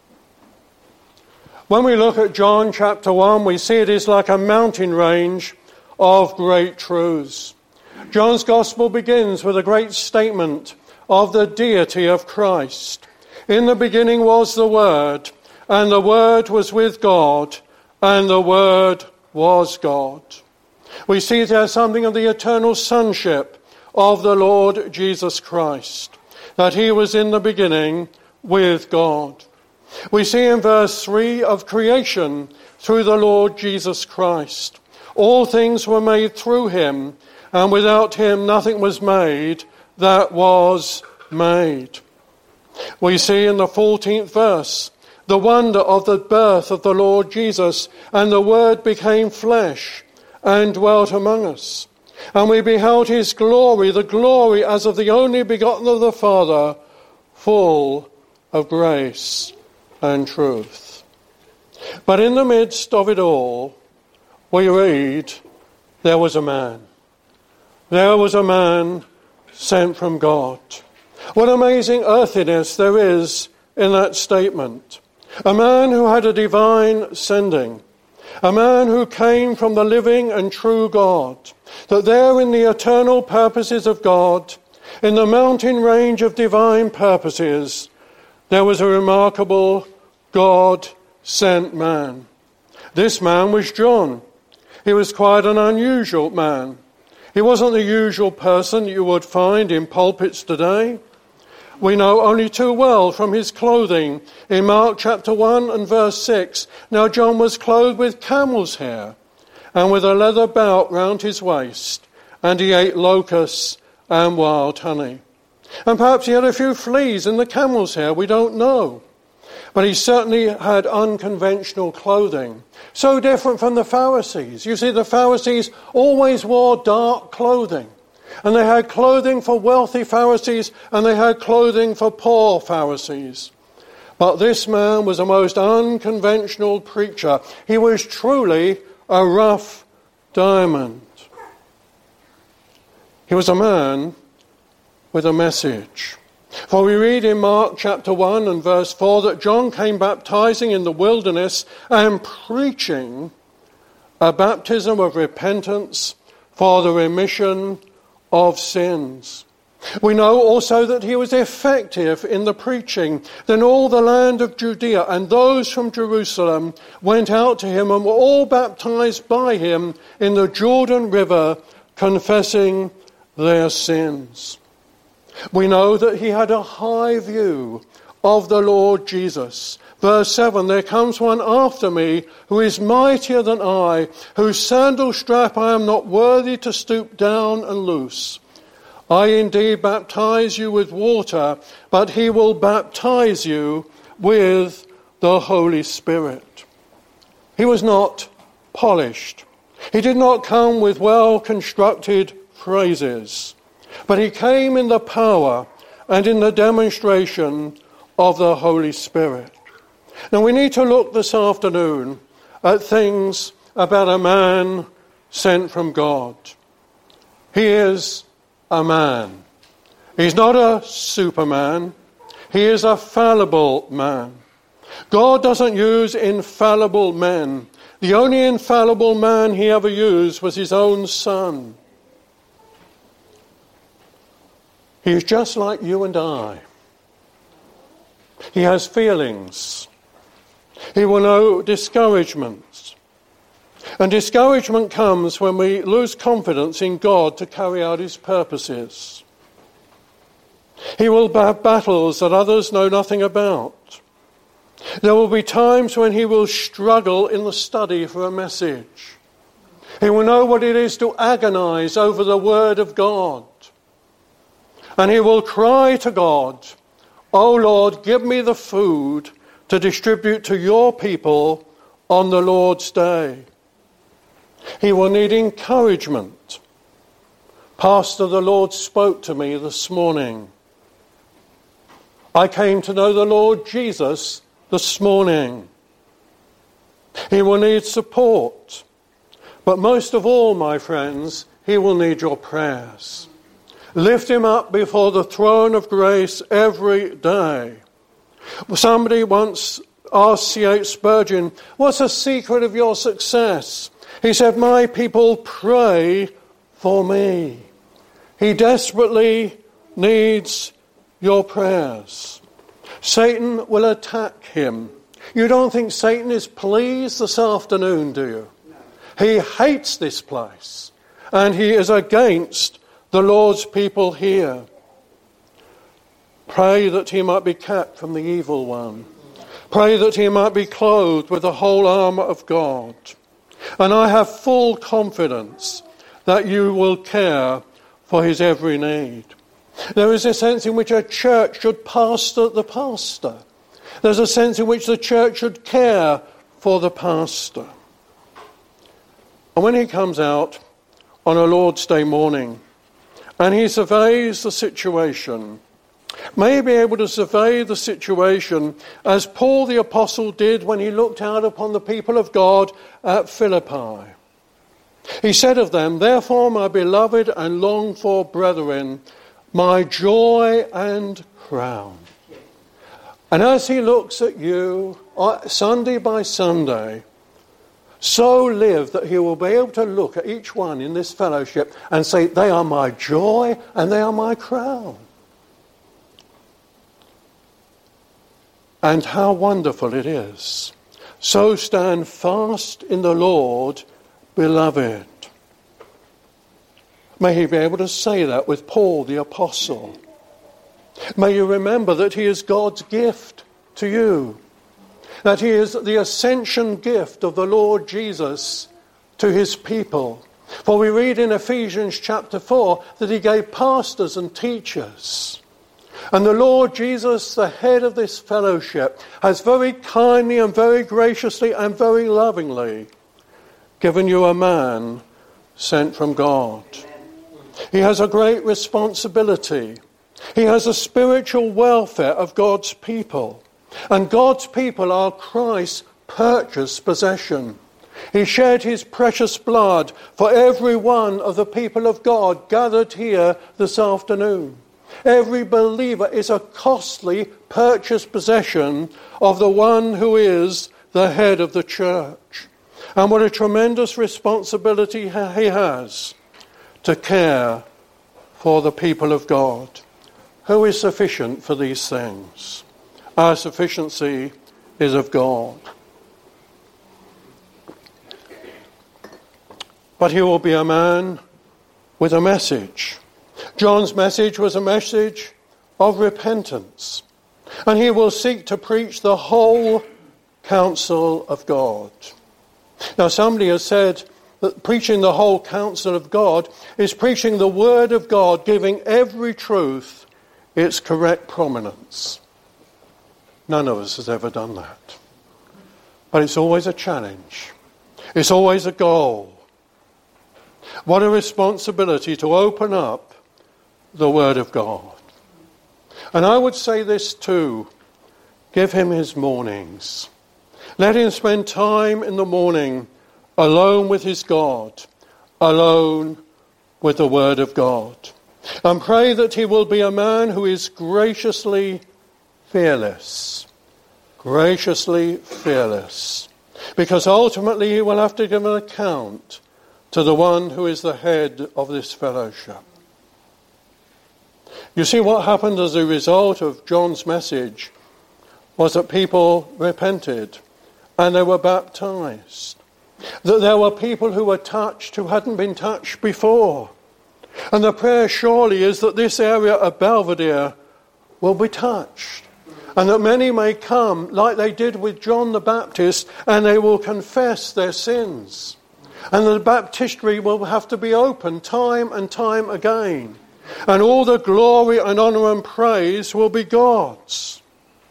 When we look at John chapter one, we see it is like a mountain range of great truths. John's Gospel begins with a great statement of the deity of Christ. In the beginning was the Word, and the Word was with God, and the Word was God. We see there something of the eternal sonship of the Lord Jesus Christ, that he was in the beginning with God. We see in verse three of creation through the Lord Jesus Christ. All things were made through him, and without him nothing was made that was made. We see in the fourteenth verse the wonder of the birth of the Lord Jesus, and the Word became flesh and dwelt among us. And we beheld his glory, the glory as of the only begotten of the Father, full of grace and truth. But in the midst of it all, we read, there was a man. There was a man sent from God. What amazing earthiness there is in that statement. A man who had a divine sending. A man who came from the living and true God. That there in the eternal purposes of God, in the mountain range of divine purposes, there was a remarkable God-sent man. This man was John. He was quite an unusual man. He wasn't the usual person you would find in pulpits today. We know only too well from his clothing in Mark chapter one and verse six. Now John was clothed with camel's hair and with a leather belt round his waist, and he ate locusts and wild honey. And perhaps he had a few fleas in the camel's hair, we don't know. But he certainly had unconventional clothing, so different from the Pharisees. You see, the Pharisees always wore dark clothing. And they had clothing for wealthy Pharisees, and they had clothing for poor Pharisees. But this man was a most unconventional preacher. He was truly a rough diamond. He was a man with a message. For we read in Mark chapter one and verse four that John came baptizing in the wilderness and preaching a baptism of repentance for the remission of sins. We know also that he was effective in the preaching. Then all the land of Judea and those from Jerusalem went out to him and were all baptized by him in the Jordan River, confessing their sins. We know that he had a high view of the Lord Jesus. Verse seven, there comes one after me who is mightier than I, whose sandal strap I am not worthy to stoop down and loose. I indeed baptize you with water, but he will baptize you with the Holy Spirit. He was not polished. He did not come with well-constructed phrases, but he came in the power and in the demonstration of the Holy Spirit. Now we need to look this afternoon at things about a man sent from God. He is a man. He's not a superman. He is a fallible man. God doesn't use infallible men. The only infallible man he ever used was his own son. He is just like you and I. He has feelings. He will know discouragements. And discouragement comes when we lose confidence in God to carry out his purposes. He will have battles that others know nothing about. There will be times when he will struggle in the study for a message. He will know what it is to agonize over the word of God. And he will cry to God, "Oh Lord, give me the food to distribute to your people on the Lord's day." He will need encouragement. Pastor, the Lord spoke to me this morning. I came to know the Lord Jesus this morning. He will need support. But most of all, my friends, he will need your prayers. Lift him up before the throne of grace every day. Somebody once asked C H Spurgeon, "What's the secret of your success?" He said, "My people pray for me." He desperately needs your prayers. Satan will attack him. You don't think Satan is pleased this afternoon, do you? No. He hates this place, and he is against the Lord's people here. Pray that he might be kept from the evil one. Pray that he might be clothed with the whole armour of God. And I have full confidence that you will care for his every need. There is a sense in which a church should pastor the pastor. There's a sense in which the church should care for the pastor. And when he comes out on a Lord's Day morning and he surveys the situation, may he be able to survey the situation as Paul the Apostle did when he looked out upon the people of God at Philippi. He said of them, "Therefore, my beloved and longed for brethren, my joy and crown." And as he looks at you Sunday by Sunday, so live that he will be able to look at each one in this fellowship and say, "They are my joy and they are my crown." And how wonderful it is. So stand fast in the Lord, beloved. May he be able to say that with Paul the Apostle. May you remember that he is God's gift to you. That he is the ascension gift of the Lord Jesus to his people. For we read in Ephesians chapter four that he gave pastors and teachers. And the Lord Jesus, the head of this fellowship, has very kindly and very graciously and very lovingly given you a man sent from God. He has a great responsibility. He has a spiritual welfare of God's people. And God's people are Christ's purchased possession. He shed his precious blood for every one of the people of God gathered here this afternoon. Every believer is a costly purchased possession of the one who is the head of the church. And what a tremendous responsibility he has to care for the people of God. Who is sufficient for these things? Our sufficiency is of God. But he will be a man with a message. John's message was a message of repentance. And he will seek to preach the whole counsel of God. Now, somebody has said that preaching the whole counsel of God is preaching the word of God, giving every truth its correct prominence. None of us has ever done that. But it's always a challenge. It's always a goal. What a responsibility to open up the word of God. And I would say this too. Give him his mornings. Let him spend time in the morning alone with his God, alone with the word of God. And pray that he will be a man who is graciously fearless. Graciously fearless. Because ultimately he will have to give an account to the one who is the head of this fellowship. You see, what happened as a result of John's message was that people repented and they were baptized. That there were people who were touched who hadn't been touched before. And the prayer surely is that this area of Belvedere will be touched. And that many may come like they did with John the Baptist, and they will confess their sins. And the baptistry will have to be opened time and time again. And all the glory and honour and praise will be God's.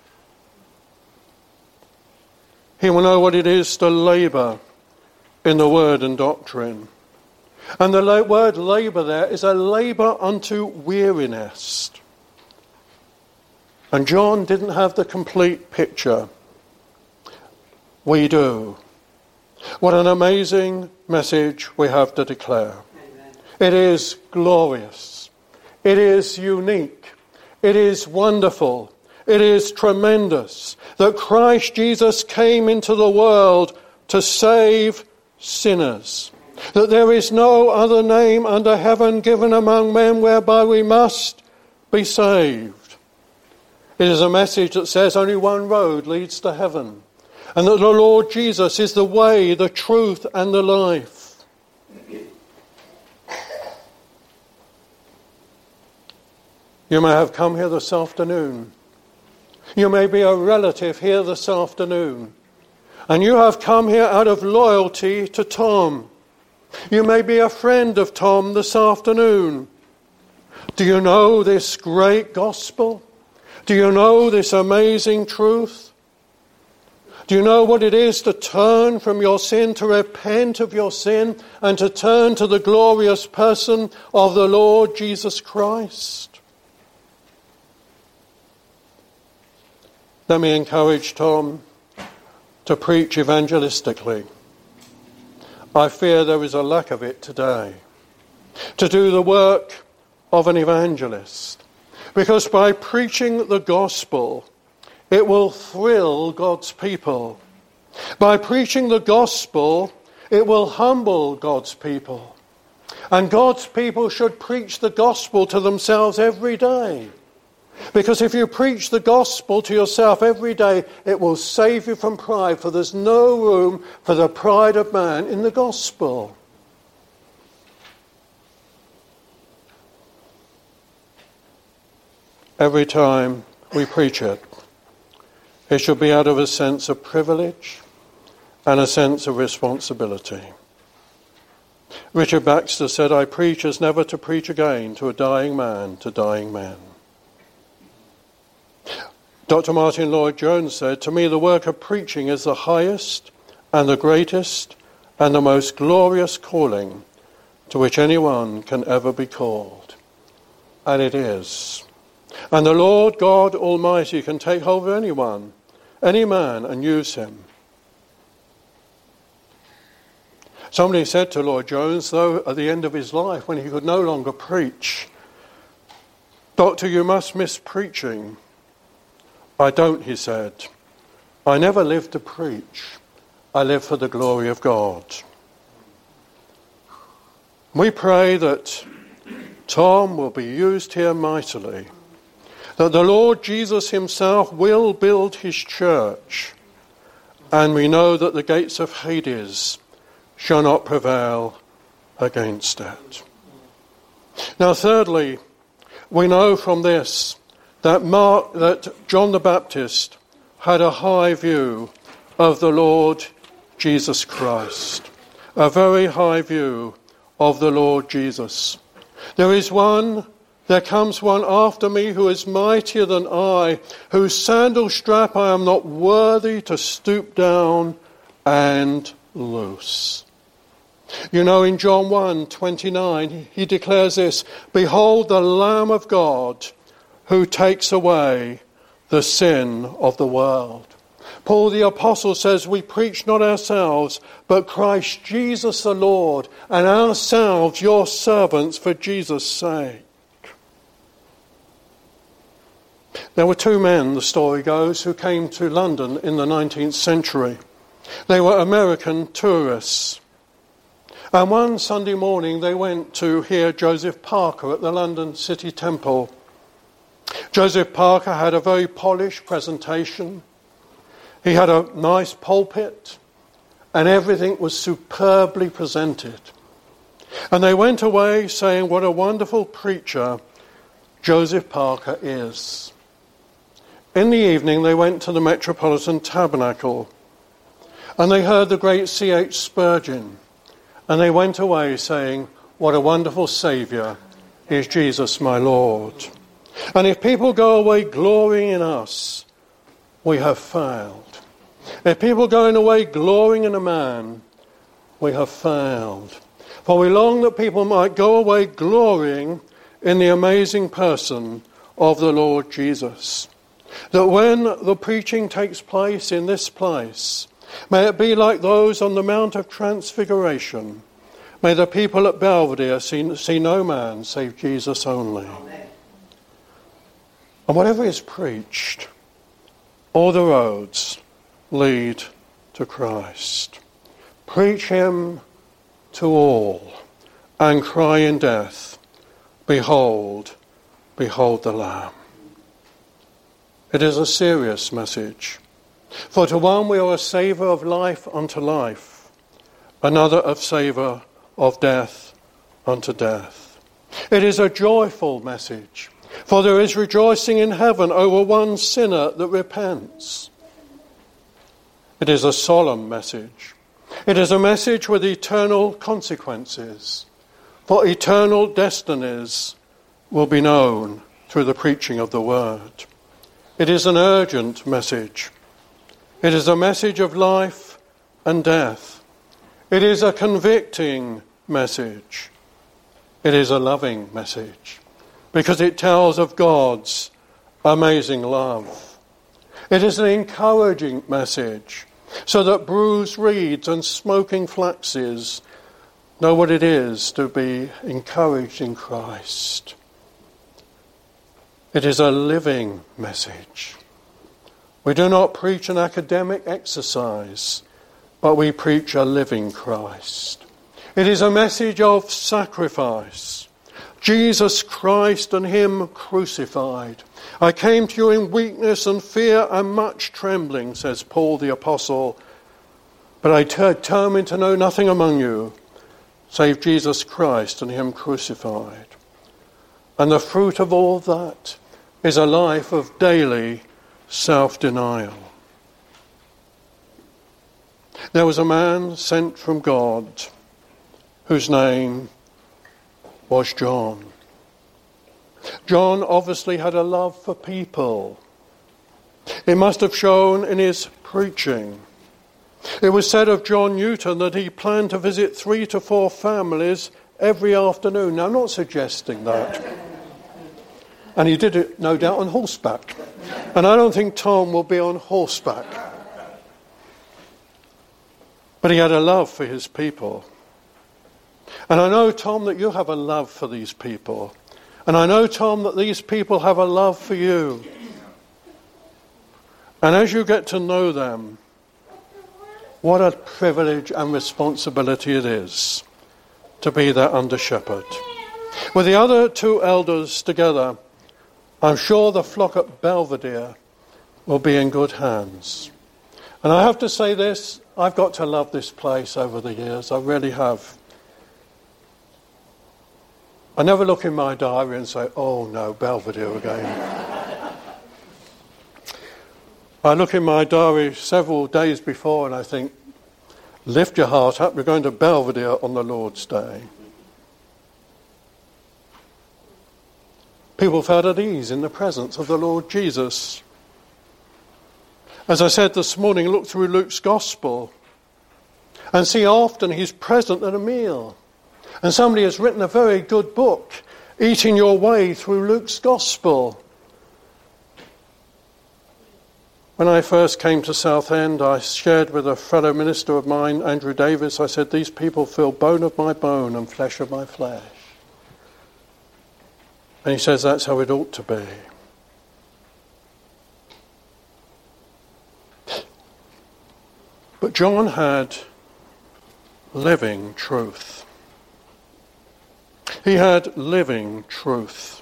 He will know what it is to labour in the word and doctrine. And the la- word labour there is a labour unto weariness. And John didn't have the complete picture. We do. What an amazing message we have to declare. Amen. It is glorious. It is unique. It is wonderful. It is tremendous that Christ Jesus came into the world to save sinners. That there is no other name under heaven given among men whereby we must be saved. It is a message that says only one road leads to heaven. And that the Lord Jesus is the way, the truth and the life. You may have come here this afternoon. You may be a relative here this afternoon. And you have come here out of loyalty to Tom. You may be a friend of Tom this afternoon. Do you know this great gospel? Do you know this amazing truth? Do you know what it is to turn from your sin, to repent of your sin, and to turn to the glorious person of the Lord Jesus Christ? Let me encourage Tom to preach evangelistically. I fear there is a lack of it today. To do the work of an evangelist. Because by preaching the gospel, it will thrill God's people. By preaching the gospel, it will humble God's people. And God's people should preach the gospel to themselves every day. Because if you preach the gospel to yourself every day, it will save you from pride, for there's no room for the pride of man in the gospel. Every time we preach it, it should be out of a sense of privilege and a sense of responsibility. Richard Baxter said, I preach as never to preach again to a dying man, to dying men. Doctor Martin Lloyd-Jones said, to me the work of preaching is the highest and the greatest and the most glorious calling to which anyone can ever be called. And it is. And the Lord God Almighty can take hold of anyone, any man, and use him. Somebody said to Lloyd-Jones, though, at the end of his life, when he could no longer preach, Doctor, you must miss preaching. I don't, he said. I never live to preach. I live for the glory of God. We pray that Tom will be used here mightily, that the Lord Jesus himself will build his church, and we know that the gates of Hades shall not prevail against it. Now, thirdly, we know from this that Mark, that John the Baptist had a high view of the Lord Jesus Christ, a very high view of the Lord Jesus. There is one, there comes one after me who is mightier than I, whose sandal strap I am not worthy to stoop down and loose. You know, in John one twenty-nine, he declares this, "Behold the Lamb of God who takes away the sin of the world." Paul the Apostle says, "We preach not ourselves, but Christ Jesus the Lord, and ourselves your servants for Jesus' sake." There were two men, the story goes, who came to London in the nineteenth century. They were American tourists. And one Sunday morning they went to hear Joseph Parker at the London City Temple. Joseph Parker had a very polished presentation. He had a nice pulpit, and everything was superbly presented. And they went away saying, "What a wonderful preacher Joseph Parker is." In the evening they went to the Metropolitan Tabernacle, and they heard the great C H Spurgeon, and they went away saying, "What a wonderful Saviour is Jesus my Lord." And if people go away glorying in us, we have failed. If people going away glorying in a man, we have failed. For we long that people might go away glorying in the amazing person of the Lord Jesus. That when the preaching takes place in this place, may it be like those on the Mount of Transfiguration. May the people at Belvedere see, see no man save Jesus only. Amen. And whatever is preached, all the roads lead to Christ. Preach him to all, and cry in death, "Behold, behold the Lamb." It is a serious message. For to one we are a savour of life unto life, another of savour of death unto death. It is a joyful message, for there is rejoicing in heaven over one sinner that repents. It is a solemn message. It is a message with eternal consequences, for eternal destinies will be known through the preaching of the word. It is an urgent message. It is a message of life and death. It is a convicting message. It is a loving message, because it tells of God's amazing love. It is an encouraging message, so that bruised reeds and smoking flaxes know what it is to be encouraged in Christ. It is a living message. We do not preach an academic exercise, but we preach a living Christ. It is a message of sacrifice. Jesus Christ and him crucified. "I came to you in weakness and fear and much trembling," says Paul the Apostle, "but I determined to know nothing among you save Jesus Christ and him crucified." And the fruit of all that is a life of daily self-denial. There was a man sent from God whose name was John. John obviously had a love for people. It must have shown in his preaching. It was said of John Newton that he planned to visit three to four families every afternoon. Now, I'm not suggesting that. And he did it, no doubt, on horseback. And I don't think Tom will be on horseback. But he had a love for his people. And I know, Tom, that you have a love for these people. And I know, Tom, that these people have a love for you. And as you get to know them, what a privilege and responsibility it is to be their under-shepherd. With the other two elders together, I'm sure the flock at Belvedere will be in good hands. And I have to say this, I've got to love this place over the years. I really have. I never look in my diary and say, oh no, Belvedere again. I look in my diary several days before and I think, lift your heart up, we're going to Belvedere on the Lord's Day. People felt at ease in the presence of the Lord Jesus. As I said this morning, look through Luke's Gospel and see how often he's present at a meal. And somebody has written a very good book, Eating Your Way Through Luke's Gospel. When I first came to Southend, I shared with a fellow minister of mine, Andrew Davis, I said, these people feel bone of my bone and flesh of my flesh. And he says that's how it ought to be. But John had living truth. He had living truth.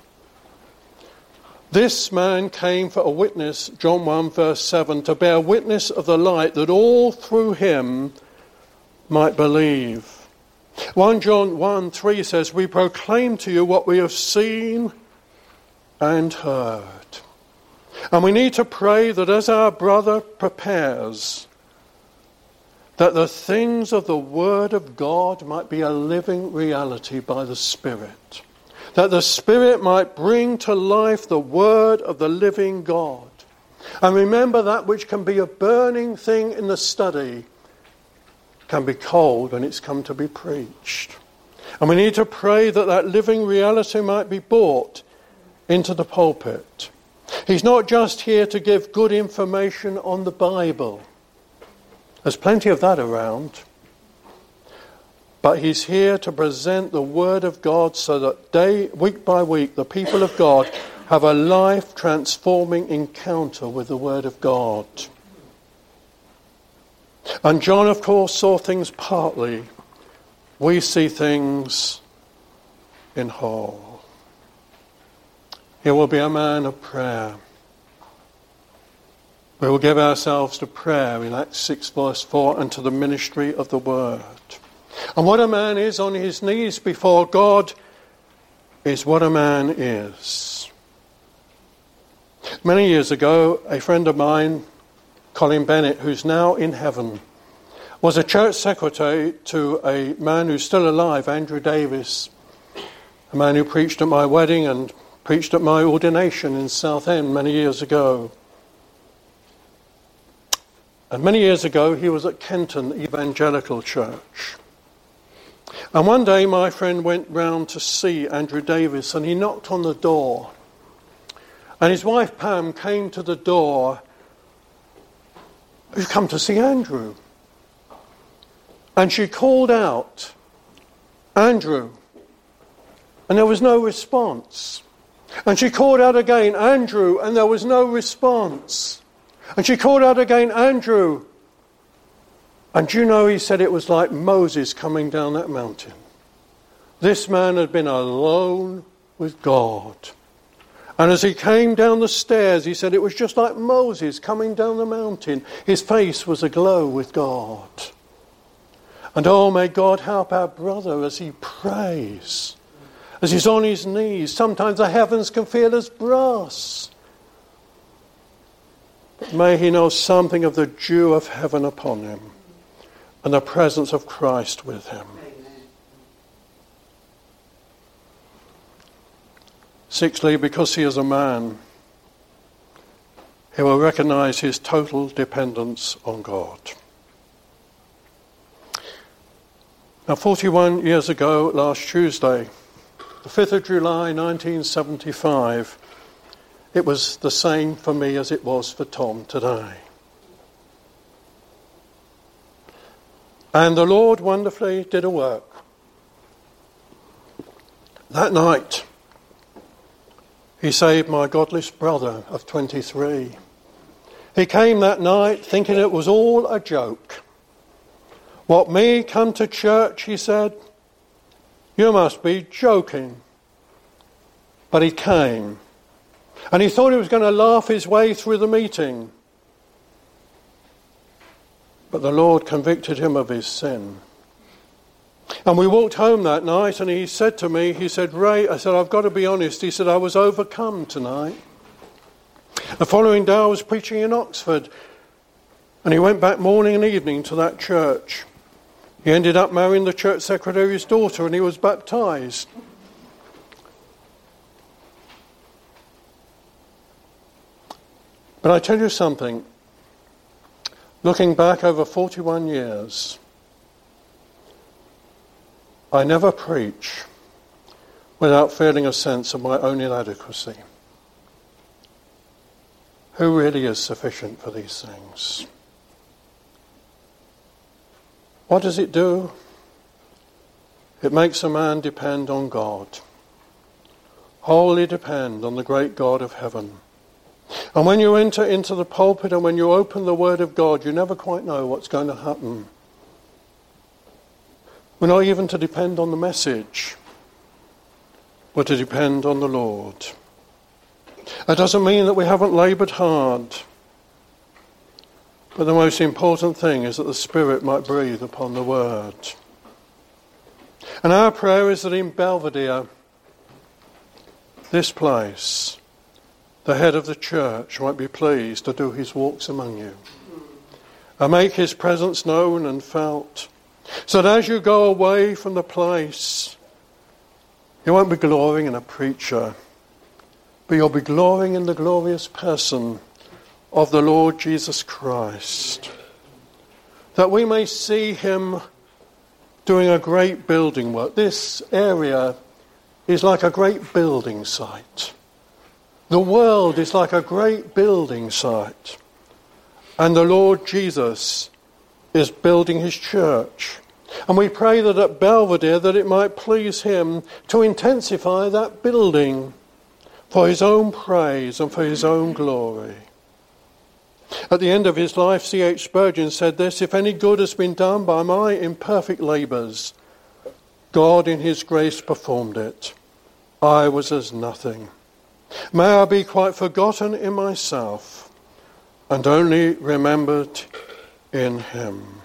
This man came for a witness, John one verse seven, to bear witness of the light that all through him might believe. First John one three says, we proclaim to you what we have seen and heard. And we need to pray that as our brother prepares, that the things of the Word of God might be a living reality by the Spirit. That the Spirit might bring to life the Word of the living God. And remember, that which can be a burning thing in the study can be cold when it's come to be preached. And we need to pray that that living reality might be brought into the pulpit. He's not just here to give good information on the Bible. There's plenty of that around. But he's here to present the Word of God so that day, week by week, the people of God have a life-transforming encounter with the Word of God. And John, of course, saw things partly. We see things in whole. He will be a man of prayer. We will give ourselves to prayer in Acts six verse four and to the ministry of the Word. And what a man is on his knees before God is what a man is. Many years ago, a friend of mine, Colin Bennett, who's now in heaven, was a church secretary to a man who's still alive, Andrew Davis, a man who preached at my wedding and preached at my ordination in Southend many years ago. And many years ago, he was at Kenton Evangelical Church. And one day, my friend went round to see Andrew Davis, and he knocked on the door. And his wife, Pam, came to the door. You've come to see Andrew. And she called out, Andrew. And there was no response. And she called out again, Andrew, and there was no response. And she called out again, Andrew. And you know, he said it was like Moses coming down that mountain. This man had been alone with God. And as he came down the stairs, he said it was just like Moses coming down the mountain. His face was aglow with God. And oh, may God help our brother as he prays, as he's on his knees. Sometimes the heavens can feel as brass. But may he know something of the dew of heaven upon him and the presence of Christ with him. Sixthly, because he is a man, he will recognize his total dependence on God. Now, forty-one years ago, last Tuesday, the fifth of July nineteen seventy-five, it was the same for me as it was for Tom today. And the Lord wonderfully did a work. That night, he saved my godless brother of twenty-three. He came that night thinking it was all a joke. What, me come to church, he said? You must be joking. But he came. And he thought he was going to laugh his way through the meeting. But the Lord convicted him of his sin. And we walked home that night, and he said to me, he said, Ray, I said, I've got to be honest. He said, I was overcome tonight. The following day I was preaching in Oxford, and he went back morning and evening to that church. He ended up marrying the church secretary's daughter, and he was baptized. But I tell you something, looking back over forty-one years, I never preach without feeling a sense of my own inadequacy. Who really is sufficient for these things? What does it do? It makes a man depend on God, wholly depend on the great God of heaven. And when you enter into the pulpit and when you open the Word of God, you never quite know what's going to happen. We're not even to depend on the message. We're to depend on the Lord. That doesn't mean that we haven't laboured hard. But the most important thing is that the Spirit might breathe upon the Word. And our prayer is that in Belvedere, this place, the head of the church might be pleased to do his walks among you and make his presence known and felt, so that as you go away from the place, you won't be glorying in a preacher, but you'll be glorying in the glorious person of the Lord Jesus Christ, that we may see him doing a great building work. This area is like a great building site. The world is like a great building site. And the Lord Jesus is building his church. And we pray that at Belvedere that it might please him to intensify that building for his own praise and for his own glory. At the end of his life, C H Spurgeon said this, if any good has been done by my imperfect labours, God in his grace performed it. I was as nothing. May I be quite forgotten in myself and only remembered in him.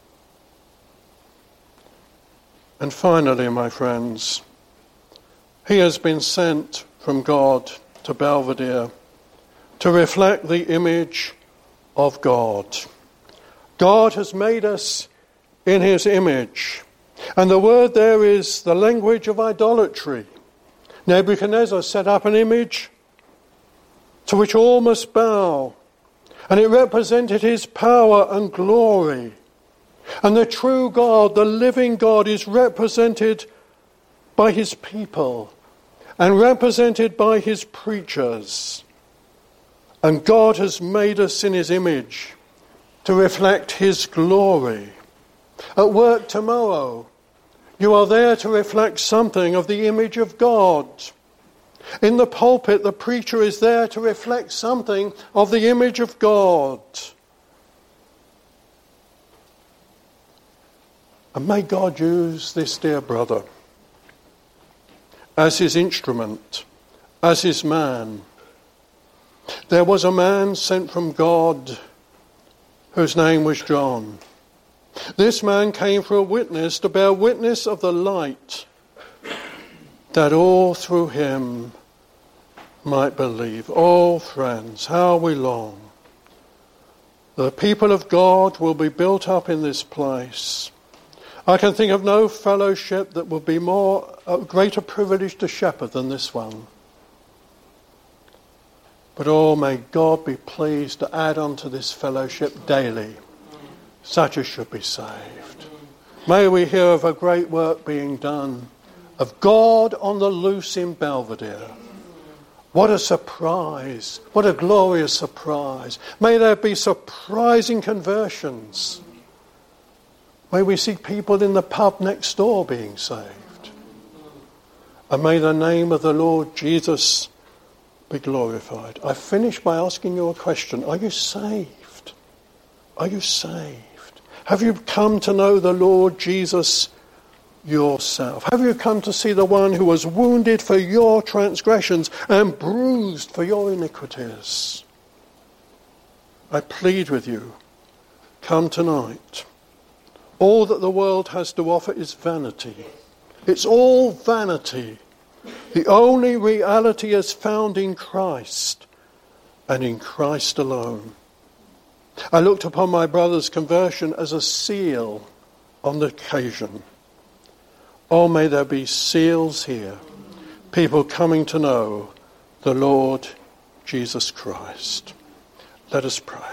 And finally, my friends, he has been sent from God to Belvedere to reflect the image of God. God has made us in his image. And the word there is the language of idolatry. Nebuchadnezzar set up an image to which all must bow, and it represented his power and glory. And the true God, the living God, is represented by his people and represented by his preachers. And God has made us in his image to reflect his glory. At work tomorrow, you are there to reflect something of the image of God. In the pulpit, the preacher is there to reflect something of the image of God. And may God use this dear brother as his instrument, as his man. There was a man sent from God whose name was John. This man came for a witness, to bear witness of the light, that all through him might believe. Oh, friends, how we long. The people of God will be built up in this place. I can think of no fellowship that would be more a greater privilege to shepherd than this one. But oh, may God be pleased to add unto this fellowship daily such as should be saved. May we hear of a great work being done, of God on the loose in Belvedere. What a surprise. What a glorious surprise. May there be surprising conversions. May we see people in the pub next door being saved. And may the name of the Lord Jesus be glorified. I finish by asking you a question. Are you saved? Are you saved? Have you come to know the Lord Jesus yourself? Have you come to see the one who was wounded for your transgressions and bruised for your iniquities? I plead with you, come tonight. All that the world has to offer is vanity. It's all vanity. The only reality is found in Christ, and in Christ alone. I looked upon my brother's conversion as a seal on the occasion. Oh, may there be seals here, people coming to know the Lord Jesus Christ. Let us pray.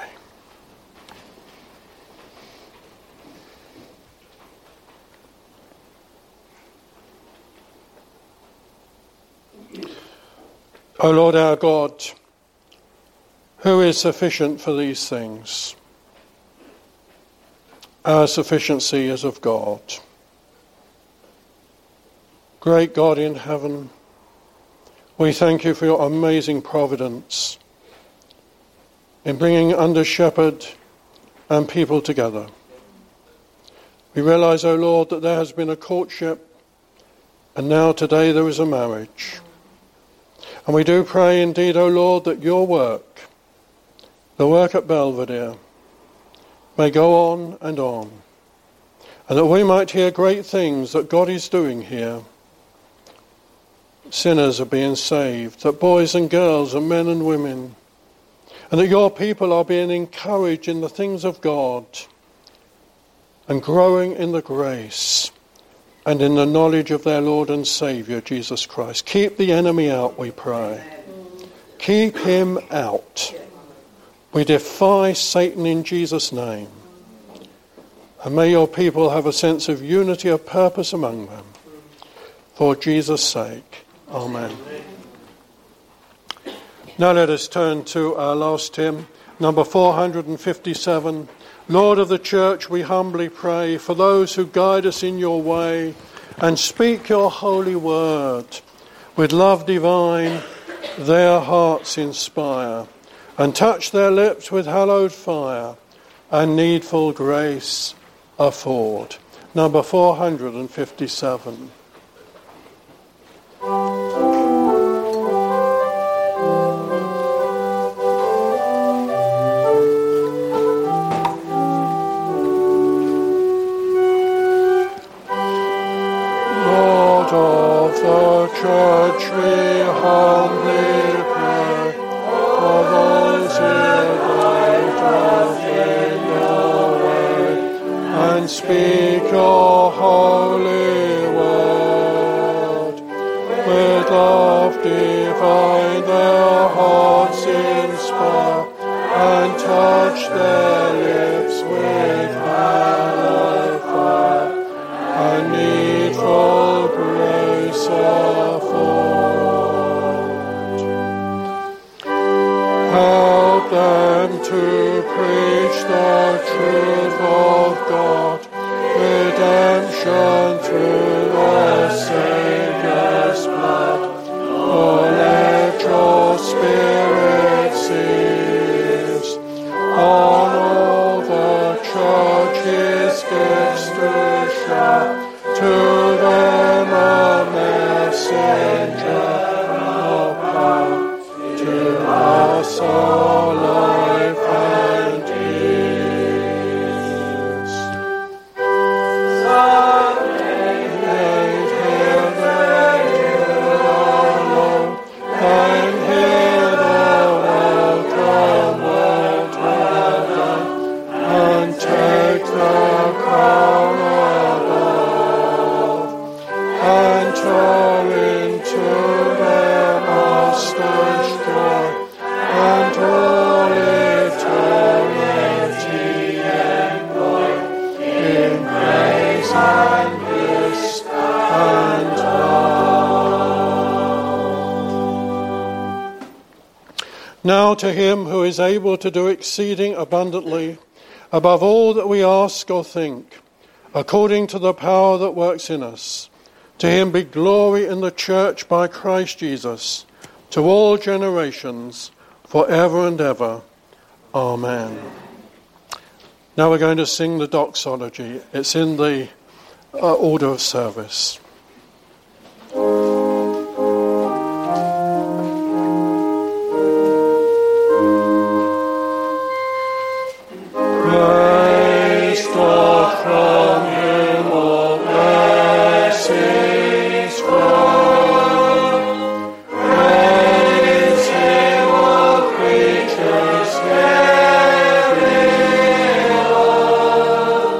O Lord our God, who is sufficient for these things? Our sufficiency is of God. Great God in heaven, we thank you for your amazing providence in bringing under shepherd and people together. We realize, O Lord, that there has been a courtship, and now today there is a marriage. And we do pray indeed, O Lord, that your work, the work at Belvedere, may go on and on, and that we might hear great things that God is doing here. Sinners are being saved, that boys and girls and men and women, and that your people are being encouraged in the things of God and growing in the grace and in the knowledge of their Lord and Saviour, Jesus Christ. Keep the enemy out, we pray. Keep him out. We defy Satan in Jesus' name. And may your people have a sense of unity of purpose among them. For Jesus' sake. Amen. Now let us turn to our last hymn, number four hundred fifty-seven. Lord of the church, we humbly pray for those who guide us in your way and speak your holy word. With love divine, their hearts inspire and touch their lips with hallowed fire and needful grace afford. Number four hundred fifty-seven. Church, we humbly pray for those who guide in your way and speak your holy word. With love divine their hearts inspire and touch their lips with hallowed fire and needful grace afford. Help them to preach the truth of God, redemption through the Saviour's blood. Oh, let your Spirit seize on all the church's gifts to show, to them a messenger of power, to us all life and peace. And hear the word alone, and hear the welcome word well done, and take the crown above, and pour into their master's joy, and all eternity employ in praise and bliss and love. Now to him who is able to do exceeding abundantly above all that we ask or think, according to the power that works in us, to him be glory in the church by Christ Jesus, to all generations, forever and ever. Amen. Now we're going to sing the doxology. It's in the uh, order of service. Praise God, from whom all blessings flow. Praise Him, all creatures everywhere.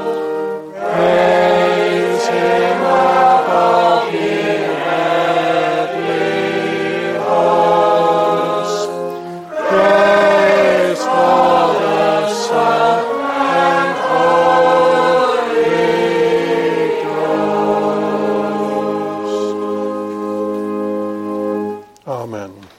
Praise Him above ye heavenly hosts. Praise Father, Son, and Holy Ghost. Amen.